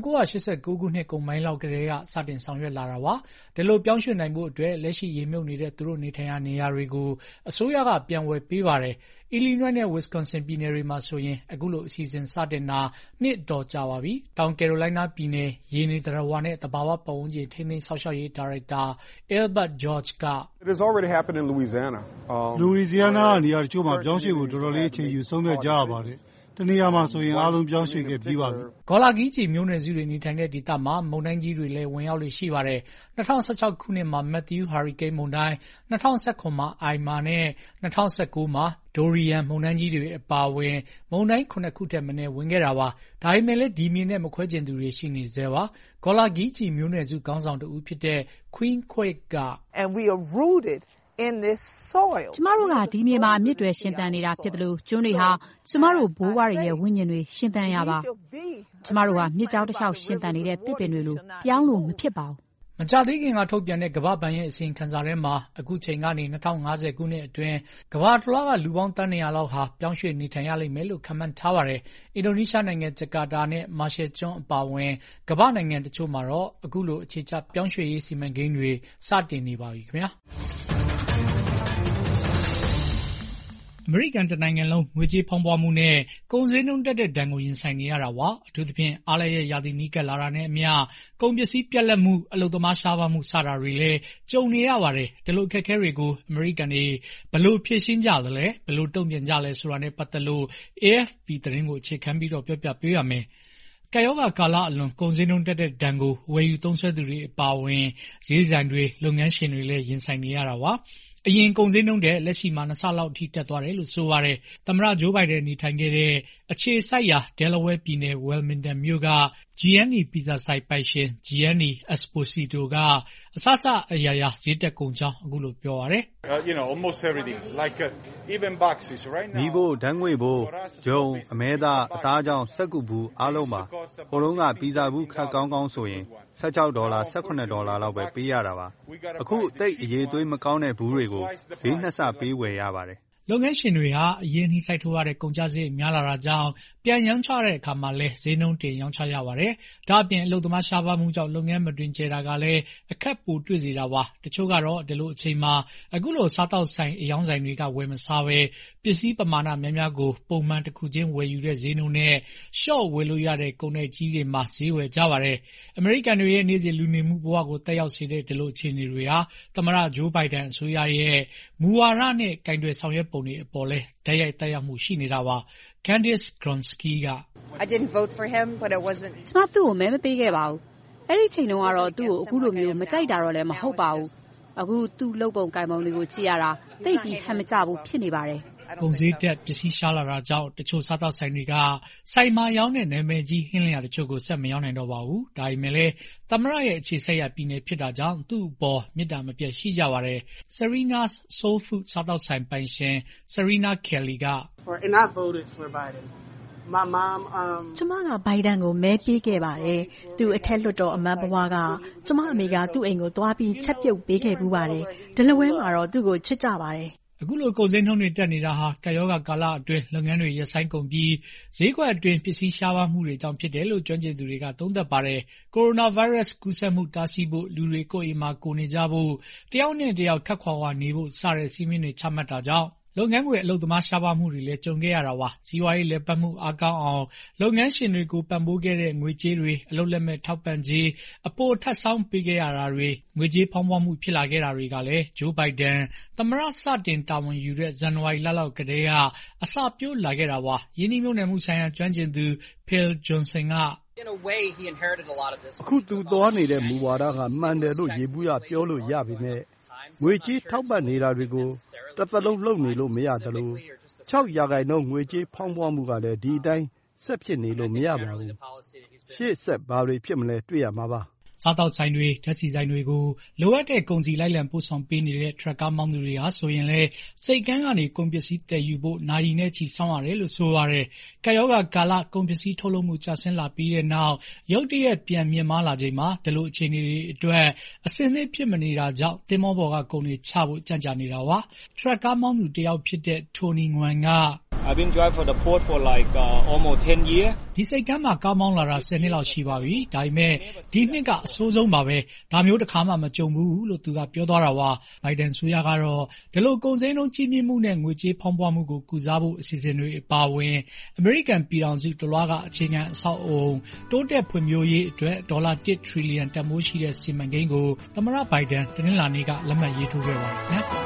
1989ခုနှစ်ကုန်ပိုင်းလောက်ကတည်းကစတင်ဆောင်ရွက်လာတာပါ။ဒီလိုပြောင်းရွှေ့နိုင်ဖို့အတွက်လက်ရှိရေမြုပ်နေတဲ့သူတို့နေထိုင်ရာနေရာတွေကိုအစိုးရကပြန်ဝယ်ပေးပါတယ်။ Illinois နဲ့ Wisconsin ပြည်နယ်တွေမှာဆိုရင်အခုလိုအစီအစဉ်စတင်တာနှစ်တော်ကြာပါပြီ။တောင်ကယ်ရိုလိုင်းနားပြည်နယ်ရေနေသတ္တဝါနဲ့သဘာဝပတ်ဝန်းကျင်ထိန်းသိမ်းစောင့်ရှောက်ရေးဒါရိုက်တာ Albert George က It has already happened in Louisiana. Louisiana နေရာတချို့မှာပြောင်းရွှေ့ဖို့တော်တော်လေးအချိန်ယူဆုံးဖြတ်ကြရပါတယ်။တနေရာမှာဆိုရင်အားလုံးပြောင်းရွှေ့ခဲ့ပြီးပါပြီ။ဂေါ်လာဂီချီမျိုးနွယ်စုတွေနေထိုင်တဲ့ဒေသမှာမုန်တိုင်းကြီးတွေလည်းဝင်ရောက်လေရှိပါတယ်။2016ခုနှစ်မှာ Matthew Hurricane မုန်တိုင်း၊2019မှာ Irma နဲ့2019မှာ Dorian မုန်တိုင်းကြီးတွေအပါအဝင်မုန်တိုင်း9ခုထက်မနည်းဝင်ခဲ့တာပါ။ဒါပေမဲ့လည်းဒီမြေနဲ့မခွဲကျင်သူတွေရှိနေသေးပါ။ဂေါ်လာဂီချီမျိုးနွယ်စုခေါင်းဆောင်တဦးဖြစ်တဲ့ Queen Quake က And we are rooted in this soil. ကျမတို့ကဒီမြေမှာအမြစ်တွေရှင်သန်နေတာဖြစ်တယ်လို့ကျွန်းတွေဟာကျမတို့ဘိုးဘွားတွေရဲ့ဝိညာဉ်တွေရှင်သန်ရပါကျမတို့ဟာမြစ်ကြောင်းတစ်လျှောက်ရှင်သန်နေတဲ့သစ်ပင်တွေလို့ပြောင်းလို့မဖြစ်ပါဘူးမကြာသေးခင်ကထုတ်ပြန်တဲ့ကမ္ဘာ့ဘဏ်ရဲ့အစီရင်ခံစာထဲမှာအခုချိန်ကနေ2050ခုနှစ်အတွင်းကမ္ဘာတစ်လွှားကလူပေါင်းသန်း200လောက်ဟာပြောင်းရွှေ့နေထိုင်ရလိမ့်မယ်လို့ခန့်မှန်းထားပါတယ်။အင်ဒိုနီးရှားနိုင်ငံဂျကာတာနဲ့မာရှယ်ကျွန်းအပါအဝင်ကမ္ဘာ့နိုင်ငံတချို့မှာတော့အခုလိုအခြေချပြောင်းရွှေ့ရေးစီမံကိန်းတွေစတင်နေပါပြီခင်ဗျာ။အမေရိကန်တနိုင်ငံလုံးငွေကြေးဖောင်းပွားမှုနဲ့ကုန်ဈေးနှုန်းတက်တဲ့ဒဏ်ကိုရင်ဆိုင်နေရတာပါ။အထူးသဖြင့်အားလည်းရဲ့ရာသီနီးကပ်လာတာနဲ့အမျှကုန်ပစ္စည်းပြတ်လတ်မှုအလုပ်သမားရှားပါးမှုစတာတွေလည်းကြုံနေရပါတယ်။ဒီလိုအခက်အခဲတွေကိုအမေရိကန်တွေဘယ်လိုဖြေရှင်းကြသလဲဘယ်လိုတုံ့ပြန်ကြလဲဆိုတာနဲ့ပတ်သက်လို့ AFP သတင်းကိုအခြေခံပြီးပြောပြပေးရမယ်။ကပ်ရောဂါကာလအလွန်ကုန်ဈေးနှုန်းတက်တဲ့ဒဏ်ကိုဝယ်ယူသုံးစွဲသူတွေအပါအဝင်ဈေးဆိုင်တွေလုပ်ငန်းရှင်တွေလည်းရင်ဆိုင်နေရတာပါ။အရင်ကုန်ဈေးနှုန်းတဲ့လက်ရှိမှာ2ဆလောက်အထိတက်သွားတယ်လို့ဆိုပါတယ်။သမ္မတဂျိုးဘိုင်ဒန်နေထိုင်ခဲ့တဲ့အခြေစိုက်ရာ Delaware ပြည်နယ် Wilmington မြို့က Gianni ပီဇာဆိုင်ပိုင်ရှင် Gianni Esposito ကအစစအရာရာဈေးတက်ကုန်ကြောင်းအခုလိုပြောပါတယ်။ almost everything like even boxes right now မိဖို့ဓာတ်ငွေဖို့ဂျုံအမဲသားအသားကြောင့်စက်ကူဘူးအားလုံးပါဟိုလုံးကပီဇာဘူးခက်ကောင်းကောင်းဆိုရင်$16 $18 လောက်ပဲပေးရတာပါအခုတိတ်အရေးသွေးမကောင်းတဲ့ဘူးတွေကိုဈေး2ဆပေးဝယ်ရပါတယ်လုပ်ငန်းရှင်တွေဟာအရင်နှိစိုက်ထိုးရတဲ့ကုန်ကျစရိတ်များလာတာကြောင့်ပြန်ရောင်းချတဲ့အခါမှာလဲဈေးနှုန်းတင်ရောင်းချရပါတယ်။ဒါ့အပြင်အလုပ်သမားရှားပါးမှုကြောင့်လုပ်ငန်းမတွင်ကျယ်တာကလည်းအခက်ပိုတွေ့စေတာပါ။တချို့ကတော့ဒီလိုအချိန်မှာအခုလိုစားတောက်ဆိုင်အယောင်းဆိုင်တွေကဝယ်မစားပဲပစ္စည်းပမာဏများများကိုပုံမှန်တစ်ခုချင်းဝယ်ယူတဲ့ဈေးနှုန်းနဲ့ရှော့ဝယ်လို့ရတဲ့ကုန်တဲ့ကြီးတွေမှာဈေးဝယ်ကြပါတယ်။အမေရိကန်တွေရဲ့နေ့စဉ်လူနေမှုဘဝကိုတက်ရောက်စေတဲ့ဒီလိုအခြေအနေတွေဟာသမ္မတဂျိုးဘိုင်ဒန်အစိုးရရဲ့မူဝါဒနဲ့ကင်တွယ်ဆောင်ရွက်ပုံတွေအပေါ်လဲတိုက်ရိုက်သက်ရောက်မှုရှိနေတာပါ။ Candice Gronsky က I didn't vote for him but it wasn't ကျမသူ့ကိုမဲမပေးခဲ့ပါဘူး။အဲ့ဒီချိန်တုန်းကတော့သူ့ကိုအခုလိုမျိုးမကြိုက်တာတော့လည်းမဟုတ်ပါဘူး။အခုသူ့လုပ်ပုံကိုင်ပုံတွေကိုကြည့်ရတာသိပ်ပြီးဟန်မကြဘူးဖြစ်နေပါတယ်။ကုန်ဈေးတက်ပစ္စည်းရှားလာတာကြောင့်တချို့စားတောက်ဆိုင်တွေကဆိုင်မှာရောင်းတဲ့နာမည်ကြီးဟင်းလျာတချို့ကိုဆက်မရောင်းနိုင်တော့ပါဘူး။ဒါပေမဲ့လည်းသမ္မတရဲ့အခြေစိုက်ရာပြည်နယ်ဖြစ်တာကြောင့်သူ့အပေါ်မေတ္တာမပြတ်ရှိကြပါတယ်။ Serena's Soul Food စားတောက်ဆိုင်ပိုင်ရှင် Serena Kelly က And I voted for Biden. My mom ကျမကဘိုင်ဒန်ကိုမဲပေးခဲ့ပါတယ်။သူအထက်လွှတ်တော်အမတ်ဘဝကကျမအမေကသူ့အိမ်ကိုသွားပြီးချက်ပြုတ်ပေးခဲ့ဘူးပါတယ်။ဒလဝဲမှာတော့သူ့ကိုချစ်ကြပါတယ်။အခုလိုကုန်ဈေးနှုန်းတွေတက်နေတာဟာကပ်ရောဂါကာလအတွင်းလုပ်ငန်းတွေရပ်ဆိုင်းကုန်ပြီးဈေးကွက်အတွင်းပစ္စည်းရှားပါးမှုတွေကြောင့်ဖြစ်တယ်လို့ကျွမ်းကျင်သူတွေကသုံးသပ်ပါတယ်။ကိုရိုနာဗိုင်းရပ်စ်ကူးစက်မှုတားဆီးဖို့လူတွေကိုယ်အိမ်မှာကိုနေကြဖို့တယောက်နဲ့တယောက်ခပ်ခွာခွာနေဖို့စတဲ့စည်းမျဉ်းတွေချမှတ်တာကြောင့်လုပ်ငန်းခွင်အလုပ်သမားရှားပါးမှုတွေလည်းကြုံခဲ့ရတာပါ။စီးပွားရေးလည်ပတ်မှုအားကောင်းအောင်လုပ်ငန်းရှင်တွေကိုပံ့ပိုးခဲ့တဲ့ငွေကြေးတွေအလုပ်လက်မဲ့ထောက်ပံ့ကြေးအပိုထပ်ဆောင်းပေးခဲ့ရတာတွေငွေကြေးဖောင်းပွားမှုဖြစ်လာခဲ့တာတွေကလည်းဂျိုးဘိုင်ဒန်သမ္မတစတင်တာဝန်ယူတဲ့ဇန်နဝါရီလလောက်ကတည်းကအစပျိုးလာခဲ့တာပါ။ယင်းနှိမ့်မြုပ်နှံမှုဆိုင်ရာကျွမ်းကျင်သူ Phil Johnson ကအခုသူသွားနေတဲ့မူဝါဒကမှန်တယ်လို့ယေဘုယျပြောလို့ရပေမဲ့ငွေကြေးထောက်ပံ့နေတာတွေကိုတစ်သက်လုံးလုပ်နေလို့မရသလို6%ငွေကြေးဖောင်းပွားမှုကလည်းဒီအတိုင်းဆက်ဖြစ်နေလို့မရပါဘူး။ရှေ့ဆက်ဘာတွေဖြစ်မလဲတွေ့ရမှာပါ။စားတောက်ဆိုင်တွေဓာတ်ဆီဆိုင်တွေကိုလိုအပ်တဲ့ကုန်စည်လိုက်လံပို့ဆောင်ပေးနေတဲ့ထရပ်ကားမောင်းသူတွေဟာဆိုရင်လည်းစိတ်ကန်းကနေကုန်ပစ္စည်းတည်ယူဖို့နာရီနဲ့ချီစောင့်ရတယ်လို့ဆိုပါတယ်။ကပ်ရောဂါကာလကုန်ပစ္စည်းထုတ်လုပ်မှုကျဆင်းလာပြီးတဲ့နောက်ရုတ်တရက်ပြန်မြင့်မားလာချိန်မှာဒီလိုအခြေအနေတွေအတွက်အဆင်သင့်ဖြစ်မနေတာကြောင့်သင်္ဘောပေါ်ကကုန်တွေချဖို့ကြန့်ကြာနေတာပါ။ထရပ်ကားမောင်းသူတယောက်ဖြစ်တဲ့ Tony Nguyen က I've been driving for the port for like almost 10 years. ဒီစိတ်ကမ်းမှာကားမောင်းလာတာ10နှစ်လောက်ရှိပါပြီ။ဒါပေမဲ့ဒီနှစ်ကအဆိုးဆုံးပါပဲ။ဒါမျိုးတစ်ခါမှမကြုံဘူးလို့သူကပြောသွားတာပါ။ဘိုင်ဒန်ဆိုရကတော့ဒီလိုကုန်စည်နှုန်းကြီးမြင့်မှုနဲ့ငွေကြေးဖောင်းပွားမှုကိုကုစားဖို့အစီအစဉ်တွေအပါအဝင်အမေရိကန်ပြည်ထောင်စုတစ်လွှားကအခြေခံအဆောက်အအုံတိုးတက်ဖွံ့ဖြိုးရေးအတွက်ဒေါ်လာ1 ထရီလီယံတန်ဖိုးရှိတဲ့စီမံကိန်းကိုသမ္မတဘိုင်ဒန်တနင်္လာနေ့ကလက်မှတ်ရေးထိုးခဲ့ပါတယ်ခင်ဗျာ။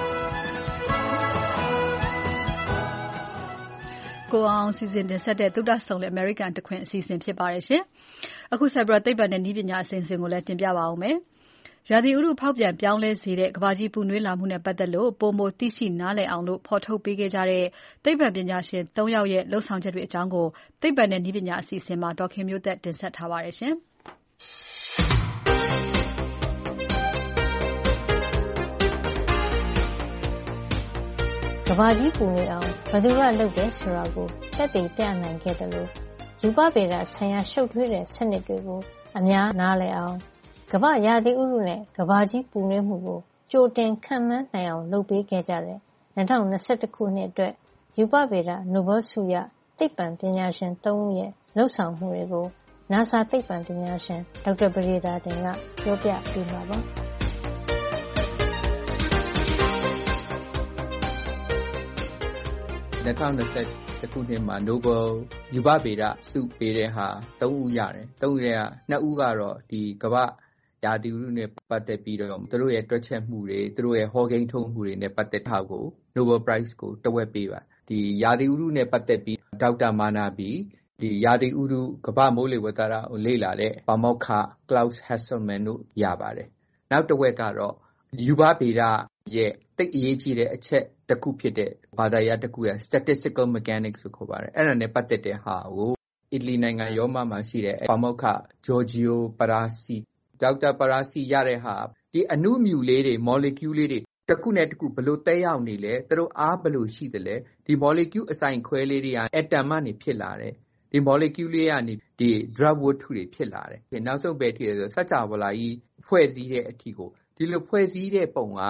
ကိုအောင်စီစဉ်တင်ဆက်တဲ့သုတဆောင်တဲ့ American တခွင်အစီအစဉ်ဖြစ်ပါတယ်ရှင်။အခုဆက်ပြီးသိပ္ပံနဲ့နည်းပညာအစီအစဉ်ကိုလည်းတင်ပြပါအောင်မယ်။ရာသီဥတုဖောက်ပြန်ပြောင်းလဲစေတဲ့ကမ္ဘာကြီးပူနွေးလာမှုနဲ့ပတ်သက်လို့ပိုမိုသိရှိနားလည်အောင်လို့ဖော်ထုတ်ပေးခဲ့ကြတဲ့သိပ္ပံပညာရှင်3ယောက်ရဲ့လှုပ်ဆောင်ချက်တွေအကြောင်းကိုသိပ္ပံနဲ့နည်းပညာအစီအစဉ်မှာဒေါ်ခင်မျိုးသက်တင်ဆက်ထားပါတယ်ရှင်။ကမ္ဘာကြီးပူနေအောင်ဘယ်သူကလုပ်တယ်ဆိုတာကိုသက်သေပြနိုင်ခဲ့တယ်လို့ရူပဗေဒဆိုင်ရာရှုပ်ထွေးတဲ့စနစ်တွေကိုအများနားလည်အောင်ကမ္ဘာရာသီဥတုနဲ့ကမ္ဘာကြီးပူနွေးမှုကိုကြိုတင်ခန့်မှန်းနိုင်အောင်လုပ်ပေးခဲ့ကြတဲ့2021 ခုနှစ်အတွက်ရူပဗေဒနိုဘယ်ဆုရသိပ္ပံပညာရှင်3ဦးရဲ့လှုပ်ဆောင်မှုတွေကို NASA သိပ္ပံပညာရှင်ဒေါက်တာပဒေသာတင်ကပြောပြပေးမှာပါ 2021 ခုနှစ်မှာ Nobel ရူပဗေဒဆုပေးတဲ့ဟာ3ဦးရတယ်။3ဦးထဲက2ဦးကတော့ဒီကမ္ဘာရာသီဥတုနဲ့ပတ်သက်ပြီးတော့သူတို့ရဲ့တွက်ချက်မှုတွေသူတို့ရဲ့ဟောကိန်းထုံးမှုတွေနဲ့ပတ်သက်တာကို Nobel Prize ကိုတဝက်ပေးပါ။ဒီရာသီဥတုနဲ့ပတ်သက်ပြီးဒေါက်တာမာနာဘီဒီရာသီဥတုကမ္ဘာမိုးလေဝသကိုလေ့လာတဲ့ပါမောက္ခ Klaus Hasselmann တို့ရပါတယ်။နောက်တစ်ဝက်ကတော့ရူပဗေဒရဲ့သိအရေးကြီးတဲ့အချက်တစ်ခုဖြစ်တဲ့ဘာသာရပ်တစ်ခုရဲ့ statistical mechanics ကိုခေါ်ပါတယ်။အဲ့ဒါနဲ့ပတ်သက်တဲ့ဟာကိုအီတလီနိုင်ငံရောမမှာရှိတဲ့ပါမောက္ခ Giorgio Parassi ဒေါက်တာပါရာစီရတဲ့ဟာဒီအနုမြူလေးတွေ molecule လေးတွေတစ်ခုနဲ့တစ်ခုဘယ်လိုတက်ရောက်နေလဲသူတို့အားဘယ်လိုရှိသလဲဒီ molecule အစိုင်ခွဲလေးတွေက atom ကနေဖြစ်လာတယ်ဒီ molecule လေးကနေဒီ drug ဝတ္ထုတွေဖြစ်လာတယ်နောက်ဆုံးပဲထိရဆိုစัจ java လာကြီးဖွဲ့စည်းတဲ့အထီကိုဒီလိုဖွဲ့စည်းတဲ့ပုံက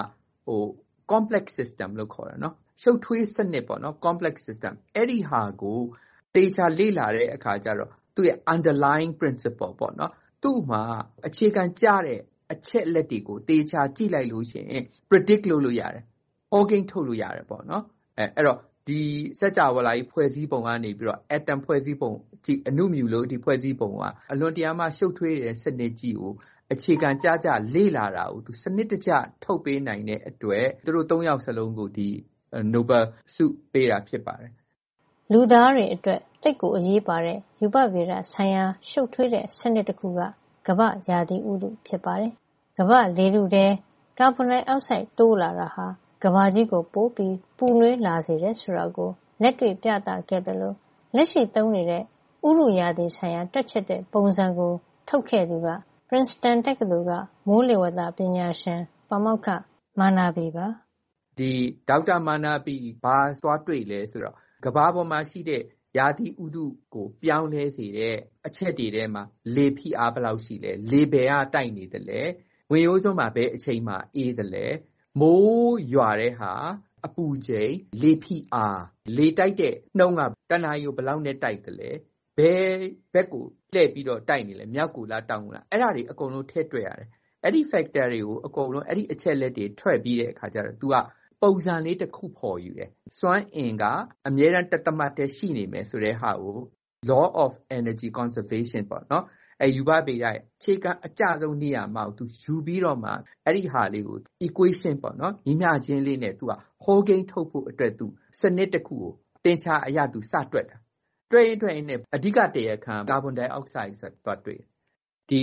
complex system လို့ခေါ်တာเนาะရှုပ်ထွေးစနစ်ပေါ့เนาะ complex system အဲ့ဒီဟာကိုတေချာလေ့လာတဲ့အခါကျတော့သူ့ရဲ့ underlying principle ပေါ့เนาะသူ့မှာအခြေခံကျတဲ့အချက်လက်တွေကိုတေချာကြည့်လိုက်လို့ရှိရင် predict လုပ်လို့ရတယ်။ organ ထုတ်လို့ရတယ်ပေါ့เนาะအဲ့တော့ဒီစัจ java လာကြီးဖွဲ့စည်းပုံကနေပြီးတော့ atom ဖွဲ့စည်းပုံဒီအနုမြူလို့ဒီဖွဲ့စည်းပုံကအလွန်တရာမှရှုပ်ထွေးတဲ့စနစ်ကြီးကိုအခြေခံကြလေ့လာတာကိုသူစနစ်တကျထုတ်ပေးနိုင်တဲ့အတွက်သူတို့3ယောက်စလုံးကိုဒီ Nobel ဆုပေးတာဖြစ်ပါတယ်လူသားတွေအတွက်တိတ်ကိုအရေးပါတဲ့ရူပဗေဒဆိုင်ရာရှုပ်ထွေးတဲ့စနစ်တစ်ခုကကမ္ဘာရာသီဥတုဖြစ်ပါတယ်ကမ္ဘာလေထုထဲကာဗွန်ဒိုင်အောက်ဆိုက်တိုးလာတာဟာကမ္ဘာကြီးကိုပိုပြီးပူနွေးလာစေတယ်ဆိုတာကိုလက်တွေ့ပြသခဲ့တယ်လို့လက်ရှိသုံးနေတဲ့ဥတုရာသီဆိုင်ရာတွက်ချက်တဲ့ပုံစံကိုထုတ်ခဲ့သူကPrinceton တက္ကသိုလ်ကမိုးလေဝသပညာရှင်ပါမောက္ခမာနာဘီပါဒီဒေါက်တာမာနာဘီဘာသွားတွေ့လဲဆိုတော့ကမ္ဘာပေါ်မှာရှိတဲ့ရာသီဥတုကိုပြောင်းလဲစေတဲ့အချက်တွေထဲမှာလေဖိအားဘယ်လောက်ရှိလဲလေဘယ်ကတိုက်နေတယ်လဲဝင်ရိုးစွန်းမှာဘယ်အချိန်မှာအေးတယ်လဲမိုးရွာတဲ့ဟာအပူချိန်လေဖိအားလေတိုက်တဲ့နှုံးကတနာရီကိုဘယ်လောက်နဲ့တိုက်တယ်လဲဘယ်ဘက်ကိုလှည့်ပြီးတော့တိုက်နေလဲမြောက်ကိုလားတောင်ကိုလားအဲ့ဒါတွေအကုန်လုံးထည့်တွက်ရတယ်အဲ့ဒီ factor တွေကိုအကုန်လုံးအဲ့ဒီအချက်လက်တွေထွက်ပြီးတဲ့အခါကျတော့ तू ကပုံစံလေးတစ်ခုဖော်ယူတယ်စွမ်းအင်ကအမြဲတမ်းတသမတ်တည်းရှိနေမယ်ဆိုတဲ့ဟာကို law of energy conservation ပေါ့နော်အဲ့ယူဘဗေဒရဲ့အခြေခံအကျဆုံးနေရာမှာ तू ယူပြီးတော့မှအဲ့ဒီဟာလေးကို equation ပေါ့နော်ညီမျှချင်းလေးနဲ့ तू ကဟောကိန်းထုတ်ဖို့အတွက် तू စနစ်တစ်ခုကိုတင်ချာအရာ तू စတွက်တာတွေ့ရင်နဲ့အဓိကတရားခံကာဗွန်ဒိုင်အောက်ဆိုက်ဆိုတော့တွေ့ဒီ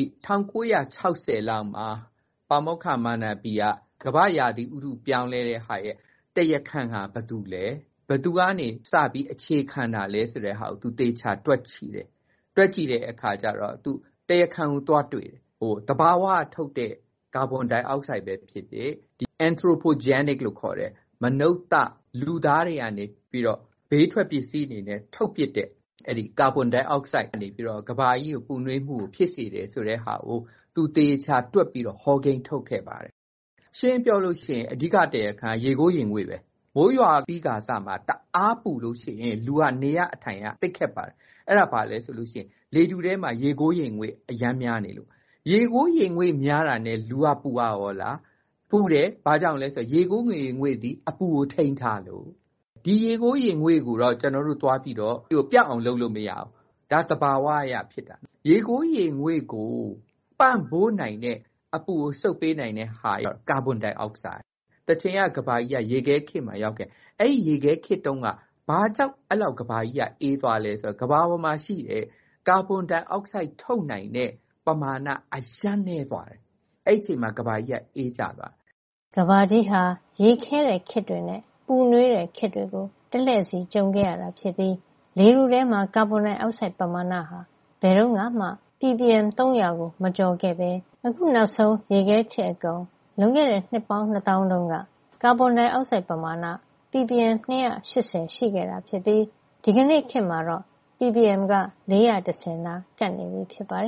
1960လောက်မှာပါမောက္ခမာနာဘီကကမ္ဘာရာသီဥတုပြောင်းလဲတဲ့ဟာရဲ့တရားခံဟာဘယ်သူလဲဘယ်သူကနေစပြီးအခြေခံတာလဲဆိုတဲ့ဟာကို तू တေချာတွက်ချီတယ်တွက်ကြည့်တဲ့အခါကျတော့ तू တရားခံကိုသွားတွေ့တယ်တဘာဝထုတ်တဲ့ကာဗွန်ဒိုင်အောက်ဆိုက်ပဲဖြစ်ဖြစ်ဒီ anthropogenic လို့ခေါ်တဲ့မနုဿလူသားတွေကနေပြီးတော့ဘေးထွက်ပစ္စည်းအနေနဲ့ထုတ်ပစ်တဲ့အဲ့ဒီကာဗွန်ဒိုင်အောက်ဆိုက်ကနေပြီးတော့ကမ္ဘာကြီးကိုပူနွေးမှုကိုဖြစ်စေတယ်ဆိုတဲ့ဟာကိုသူတေချာတွက်ပြီးတော့ဟောကိန်းထုတ်ခဲ့ပါတယ်ရှင်းပြောလို့ရှိရင်အဓိကတရားခံရေကိုရင်ငွေပဲမိုးရွာပြီးကစားမှာတအားပူလို့ရှိရင်လူကနေရအထိုင်ကတိတ်ခက်ပါတယ်အဲ့ဒါဘာလဲဆိုလို့ရှိရင်လေတူထဲမှာရေကိုရင်ငွေအရမ်းများနေလို့ရေကိုရင်ငွေများတာနဲ့လူကပူရောလားပူတယ်ဘာကြောင့်လဲဆိုရေကိုငွေသည်အပူကိုထိန်းထားလို့ဒီရေကိုရင်ငွေကိုတော့ကျွန်တော်တို့သွားပြီးတော့ဒီကိုပြတ်အောင်လုပ်လို့မရဘူးဒါသဘာဝအရဖြစ်တာရေကိုရင်ငွေကိုပန့်ဘိုးနိုင်တဲ့အပူကိုစုပ်ပေးနိုင်တဲ့ဟာကာဗွန်ဒိုင်အောက်ဆိုက်တချင်ကကဘာကြီးကရေခဲခေတ်မှာရောက်ခဲ့အဲ့ဒီရေခဲခေတ်တုန်းကဘာကြောင့်အဲ့လောက်ကဘာကြီးကအေးသွားလဲဆိုတော့ကဘာပေါ်မှာရှိတဲ့ကာဗွန်ဒိုင်အောက်ဆိုက်ထုတ်နိုင်တဲ့ပမာဏအယံနေသွားတယ်အဲ့ဒီအချိန်မှာကဘာကြီးကအေးကျသွားကဘာကြီးဟာရေခဲတဲ့ခေတ်တွေနဲ့ပူနွေးတဲ့ခေတ်တွေကိုတလှည့်စီကြုံခဲ့ရတာဖြစ်ပြီးလေထုထဲမှာကာဗွန်ဒိုင်အောက်ဆိုက်ပမာဏဟာဘယ်တော့မှ ppm 300ကိုမကျော်ခဲ့ပဲအခုနောက်ဆုံးရေခဲခေတ်အကုန်လွန်ခဲ့တဲ့နှစ်ပေါင်း2000တုန်းကကာဗွန်ဒိုင်အောက်ဆိုက်ပမာဏ ppm 280ရှိခဲ့တာဖြစ်ပြီးဒီကနေ့ခေတ်မှာတော့ ppm က410နာကပ်နေပြီဖြစ်ပါတယ်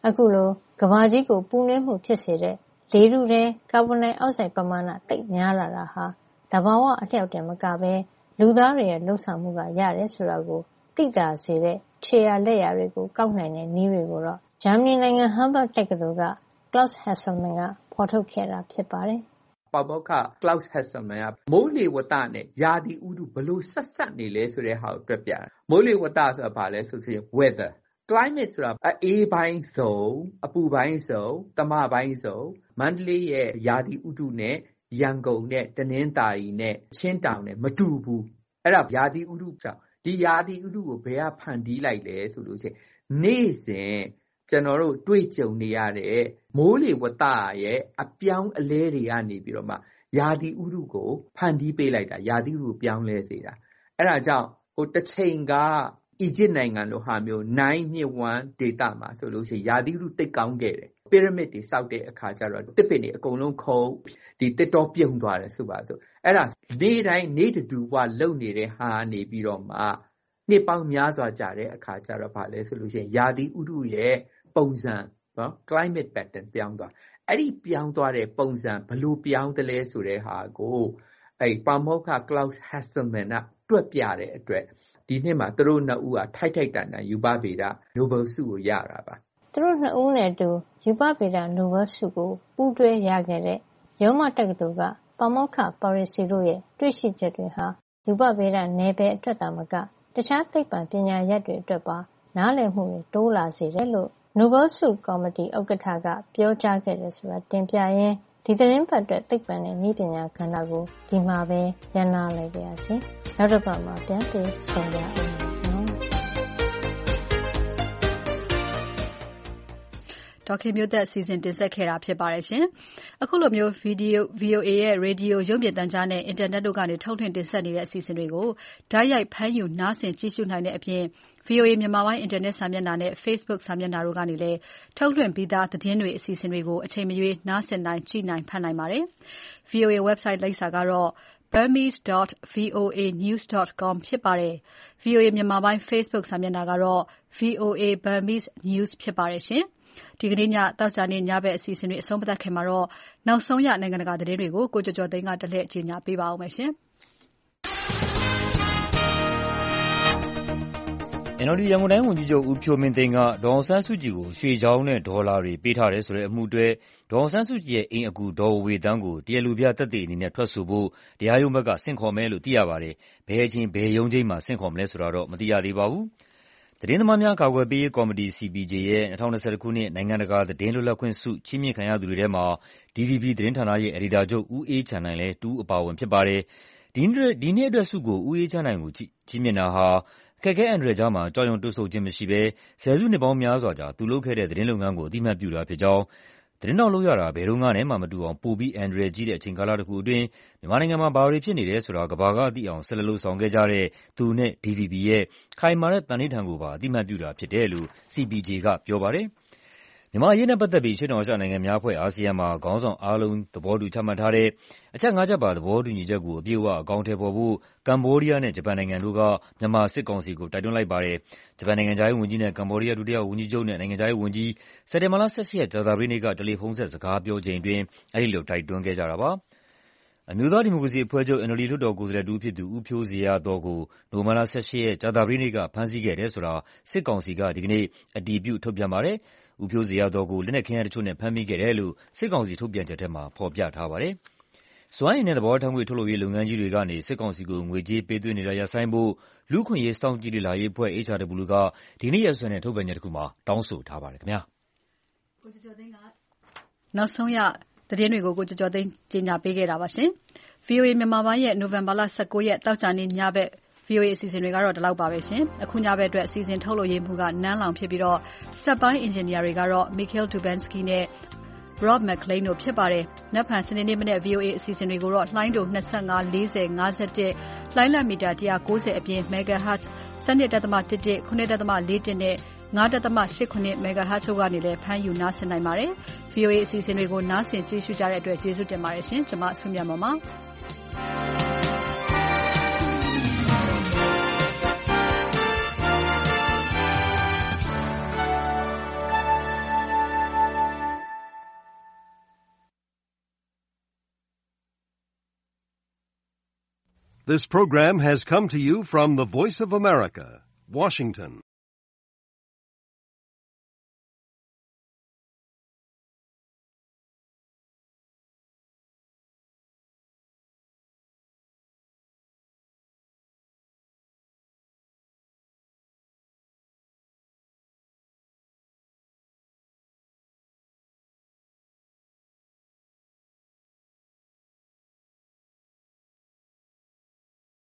အခုလိုကမ္ဘာကြီးကိုပူနွေးမှုဖြစ်စေတဲ့လေထုထဲကာဗွန်ဒိုင်အောက်ဆိုက်ပမာဏသိပ်များလာတာဟာသဘာဝအလျောက်တင်မကဘဲလူသားတွေရဲ့လှုပ်ဆောင်မှုကရတယ်ဆိုတာကိုသိသာစေတဲ့ခြေရာလက်ရာတွေကိုကောက်နိုင်တဲ့နည်းတွေကိုတော့ဂျာမနီနိုင်ငံဟမ်ဘတ်တက္ကသိုလ်က Klaus Hasselmann ကဖော်ထုတ်ခဲ့တာဖြစ်ပါတယ်။ပါမောက္ခ Klaus Hasselmann ကမိုးလေဝသနဲ့ရာသီဥတုဘယ်လိုဆက်စပ်နေလဲဆိုတဲ့ဟာကိုတွက်ပြတာ။မိုးလေဝသဆိုတာဘာလဲဆိုရင် weather climate ဆိုတာအေးပိုင်းစုံအပူပိုင်းစုံသမပိုင်းစုံမန္တလေးရဲ့ရာသီဥတုနဲ့ရန်ကုန်နဲ့တနင်္သာရီနဲ့ချင်းတောင်နဲ့မတူဘူးအဲ့ဒါရာသီဥတုကြောင့်ဒီရာသီဥတုကိုဘယ်ကဖန်တီးလိုက်လဲဆိုလို့ရှိရင်နေ့စဉ်ကျွန်တော်တို့တွေ့ကြုံနေရတဲ့မိုးလေဝသရဲ့အပြောင်းအလဲတွေကနေပြီးတော့မှရာသီဥတုကိုဖန်တီးပေးလိုက်တာရာသီဥတုပြောင်းလဲစေတာအဲ့ဒါကြောင့်တစ်ချိန်ကအီဂျစ်နိုင်ငံလိုဟာမျိုး9မြစ်ဝမ်းဒေသမှာဆိုလို့ရှိရင်ရာသီဥတုတိတ်ကောင်းခဲ့တယ်ပီရမစ်တွေစောက်တဲ့အခါကျတော့တစ်ပင်တွေအကုန်လုံးခုံဒီတစ်တော်ပြုံသွားတယ်ဆိုပါစို့အဲ့ဒါနေ့တိုင်းနေ့တူဘဝလုံနေတဲ့ဟာနေပြီးတော့မှနှစ်ပေါင်းများစွာကြာတဲ့အခါကျတော့ဗာလဲဆိုလို့ရှိရင်ရာသီဥတုရဲ့ပုံစံနော် climate pattern ပြောင်းသွားအဲ့ဒီပြောင်းသွားတဲ့ပုံစံဘလို့ပြောင်းတယ်လဲဆိုတဲ့ဟာကိုအဲ့ပါမောက္ခ Klaus Hasselmann ကတွက်ပြတဲ့အတွက်ဒီနှစ်မှာသူတို့နှစ်ဦးကထိုက်တန်တန်ယူပဗေဒနိုဘယ်ဆုကိုရတာပါသူတို့နှစ်ဦးနဲ့အတူယူပဗေဒနိုဘယ်ဆုကိုပူးတွဲရခဲ့တဲ့ရောမတက္ကသိုလ်ကပါမောက္ခပါရီစီတို့ရဲ့တွေ့ရှိချက်တွေဟာယူပဗေဒနယ်ပယ်အတွက်သာမကတခြားသိပ္ပံပညာရပ်တွေအတွက်ပါနားလည်မှုတွေတိုးလာစေတယ်လို့နိုဘယ်ဆုကော်မတီဥက္ကဋ္ဌကပြောကြားခဲ့တယ်ဆိုတာတင်ပြရင်းဒီသတင်းပတ်အတွက်သိပ္ပံနဲ့နည်းပညာကဏ္ဍကိုဒီမှာပဲရန်နာလိုက်ပါရစေ။နောက်တစ်ပတ်မှာပြန်ပြီးဆုံရအောင်နော်။ဒေါခင်မျိုးသက်အစီအစဉ်တင်ဆက်ခဲ့တာဖြစ်ပါတယ်ရှင်။အခုလိုမျိုး VOA ရဲ့ရေဒီယိုရုပ်မြင်သံကြားနဲ့အင်တာနက်တို့ကနေထုတ်လွှင့်တင်ဆက်နေတဲ့အစီအစဉ်တွေကိုဓာတ်ရိုက်ဖမ်းယူနားဆင်ကြည့်ရှုနိုင်တဲ့အပြင် VOA မြန်မာပိုင်းအင်တာနက်စာမျက်နှာနဲ့ Facebook စာမျက်နှာတို့ကနေလည်းထုတ်လွှင့်ပြီးသားသတင်းတွေအစီအစဉ်တွေကိုအချိန်မရွေးနားဆင်နိုင်ကြည့်နိုင်ဖတ်နိုင်ပါတယ်။ VOA website လိပ်စာကတော့ burmese.voanews.com ဖြစ်ပါတယ်။ VOA မြန်မာပိုင်း Facebook စာမျက်နှာကတော့ VOA Burmese News ဖြစ်ပါတယ်ရှင်။ဒီကနေ့ညသောကြာနေ့ညဘက်အစီအစဉ်တွေအဆုံးသတ်ခင်မှာတော့နောက်ဆုံးရနိုင်ငံတကာသတင်းတွေကိုကိုကျော်ကျော်သိန်းကတလှည့်ကြေညာပေးပါဦးမယ်ရှင်။ NLD ရန်ကုန်တိုင်းဝန်ကြီးချုပ်ဦးဖြိုးမင်းသိန်းကဒေါ်အောင်ဆန်းစုကြည်ကိုရွှေချောင်းနဲ့ဒေါ်လာတွေပေးထားတယ်ဆိုတဲ့အမှုအတွက်ဒေါ်အောင်ဆန်းစုကြည်ရဲ့အိမ်အကူဒေါ်ဝေသန်းကိုတရားလိုပြသက်သေအနေနဲ့ထွက်ဆိုဖို့တရားရုံးဘက်ကဆင့်ခေါ်မယ်လို့သိရပါတယ်။ဘယ်အချိန်ဘယ်ရုံးချိန်းမှာဆင့်ခေါ်မလဲဆိုတာတော့မသိရသေးပါဘူး။သတင်းသမားများကာကွယ်ပေးရေးကော်မတီ CPJ ရဲ့2020ခုနှစ်နိုင်ငံတကာသတင်းလွတ်လပ်ခွင့်ဆုချီးမြှင့်ခံရသူတွေထဲမှာ DVB သတင်းဌာနရဲ့အယ်ဒီတာချုပ်ဦးအေးချမ်းနိုင်လည်းတဦးအပါအဝင်ဖြစ်ပါတယ်။ဒီနှစ်အတွက်ဆုကိုဦးအေးချမ်းနိုင်ကိုချီးမြှင့်တာဟာအခက်အခဲအန္တရာယ်ကြားမှာကြောက်ရွံ့တွန့်ဆုတ်ခြင်းမရှိဘဲဆယ်စုနှစ်ပေါင်းများစွာကြာသူလုပ်ခဲ့တဲ့သတင်းလုပ်ငန်းကိုအသိအမှတ်ပြုတာဖြစ်ကြောင်းသတင်းထောက်လုပ်ရတာဘယ်တုန်းကနဲ့မှမတူအောင်ပိုပြီးအန္တရာယ်ကြီးတဲ့အချိန်ကာလတစ်ခုအတွင်းမြန်မာနိုင်ငံမှာဘာတွေဖြစ်နေတယ်ဆိုတာကမ္ဘာကသိအောင်ဆက်လက်လုပ်ဆောင်ခဲ့ကြတဲ့သူနဲ့ DVB ရဲ့ခိုင်မာတဲ့သန္နိဋ္ဌာန်ကိုပါအသိအမှတ်ပြုတာဖြစ်တယ်လို့ CPJ ကပြောပါတယ်။မြန်မာအရေးနဲ့ပတ်သက်ပြီးအရှေ့တောင်အာရှနိုင်ငံများအဖွဲ့ ASEAN မှာခေါင်းဆောင်အားလုံးသဘောတူချမှတ်ထားတဲ့အချက် 5 ချက်ပါသဘောတူညီချက်ကိုအပြည့်အဝအကောင်အထည်ဖော်ဖို့ကမ္ဘောဒီးယားနဲ့ဂျပန်နိုင်ငံတို့ကမြန်မာစစ်ကောင်စီကိုတိုက်တွန်းလိုက်ပါတယ်။ဂျပန်နိုင်ငံခြားရေးဝန်ကြီးနဲ့ကမ္ဘောဒီးယားဒုတိယဝန်ကြီးချုပ်နဲ့နိုင်ငံခြားရေးဝန်ကြီးစက်တင်ဘာလ 18 ရက်ကြာသပတေးနေ့ကတယ်လီဖုန်းဆက်စကားပြောချိန်အတွင်းအဲဒီလိုတိုက်တွန်းခဲ့ကြတာပါ။အမျိုးသားဒီမိုကရေစီအဖွဲ့ချုပ် NLD လွှတ်တော်ကိုယ်စားလှယ်တဦးဖြစ်သူဦးဖြိုးဇေယျာသော်ကိုနိုဝင်ဘာလ 18 ရက်ကြာသပတေးနေ့ကဖမ်းဆီးခဲ့တယ်ဆိုတာစစ်ကောင်စီကဒီကနေ့အတည်ပြုထုတ်ပြန်ပါတယ်။ဦးဖြိုးဇေယျာသော်ကိုလက်နက်ခဲယမ်းတချို့နဲ့ဖမ်းမိခဲ့တယ်လို့စစ်ကောင်စီထုတ်ပြန်ချက်ထဲမှာဖော်ပြထားပါတယ်။စွမ်းအင်နဲ့သဘာဝဓာတ်ငွေ့ထုတ်လုပ်ရေးလုပ်ငန်းကြီးတွေကနေစစ်ကောင်စီကိုငွေကြေးပေးသွင်းနေတာရပ်ဆိုင်းဖို့လူ့အခွင့်အရေးစောင့်ကြည့်လေ့လာရေးအဖွဲ့ HRW ကဒီနေ့ရက်စွဲနဲ့ထုတ်ပြန်ချက်တစ်ခုမှာတောင်းဆိုထားပါတယ်ခင်ဗျာ။ကိုကျော်ကျော်သိန်းကနောက်ဆုံးရသတင်းတွေကိုကိုကျော်ကျော်သိန်းကြေညာပေးခဲ့တာပါရှင်။ VOA မြန်မာပိုင်းရဲ့နိုဝင်ဘာလ 19 ရက်တောက်ကြနေ့ညဘက်VOA အစီအစဉ်တွေကတော့ဒီလောက်ပါပဲရှင်။အခုညဘက်အတွက်အစီအစဉ်ထုတ်လုပ်ရေးမှုကနန်းလောင်ဖြစ်ပြီးတော့စက်ပိုင်းအင်ဂျင်နီယာတွေကတော့ Mikhail Dubansky နဲ့ Rob McLean တို့ဖြစ်ပါတယ်။နက်ဖြန်စနေနေ့မနေ့ VOA အစီအစဉ်တွေကိုတော့လှိုင်းတို25 40 51လှိုင်းလမီတာ190အပြင် MHz 12.11 9.41နဲ့9.89 MHz တို့ကနေလည်းဖမ်းယူနားဆင်နိုင်ပါတယ်။ VOA အစီအစဉ်တွေကိုနားဆင်ကြည့်ရှုကြတဲ့အတွက်ကျေးဇူးတင်ပါတယ်ရှင်။ကျွန်မဆုမြတ်မောင်ပါ။ This program has come to you from the Voice of America, Washington.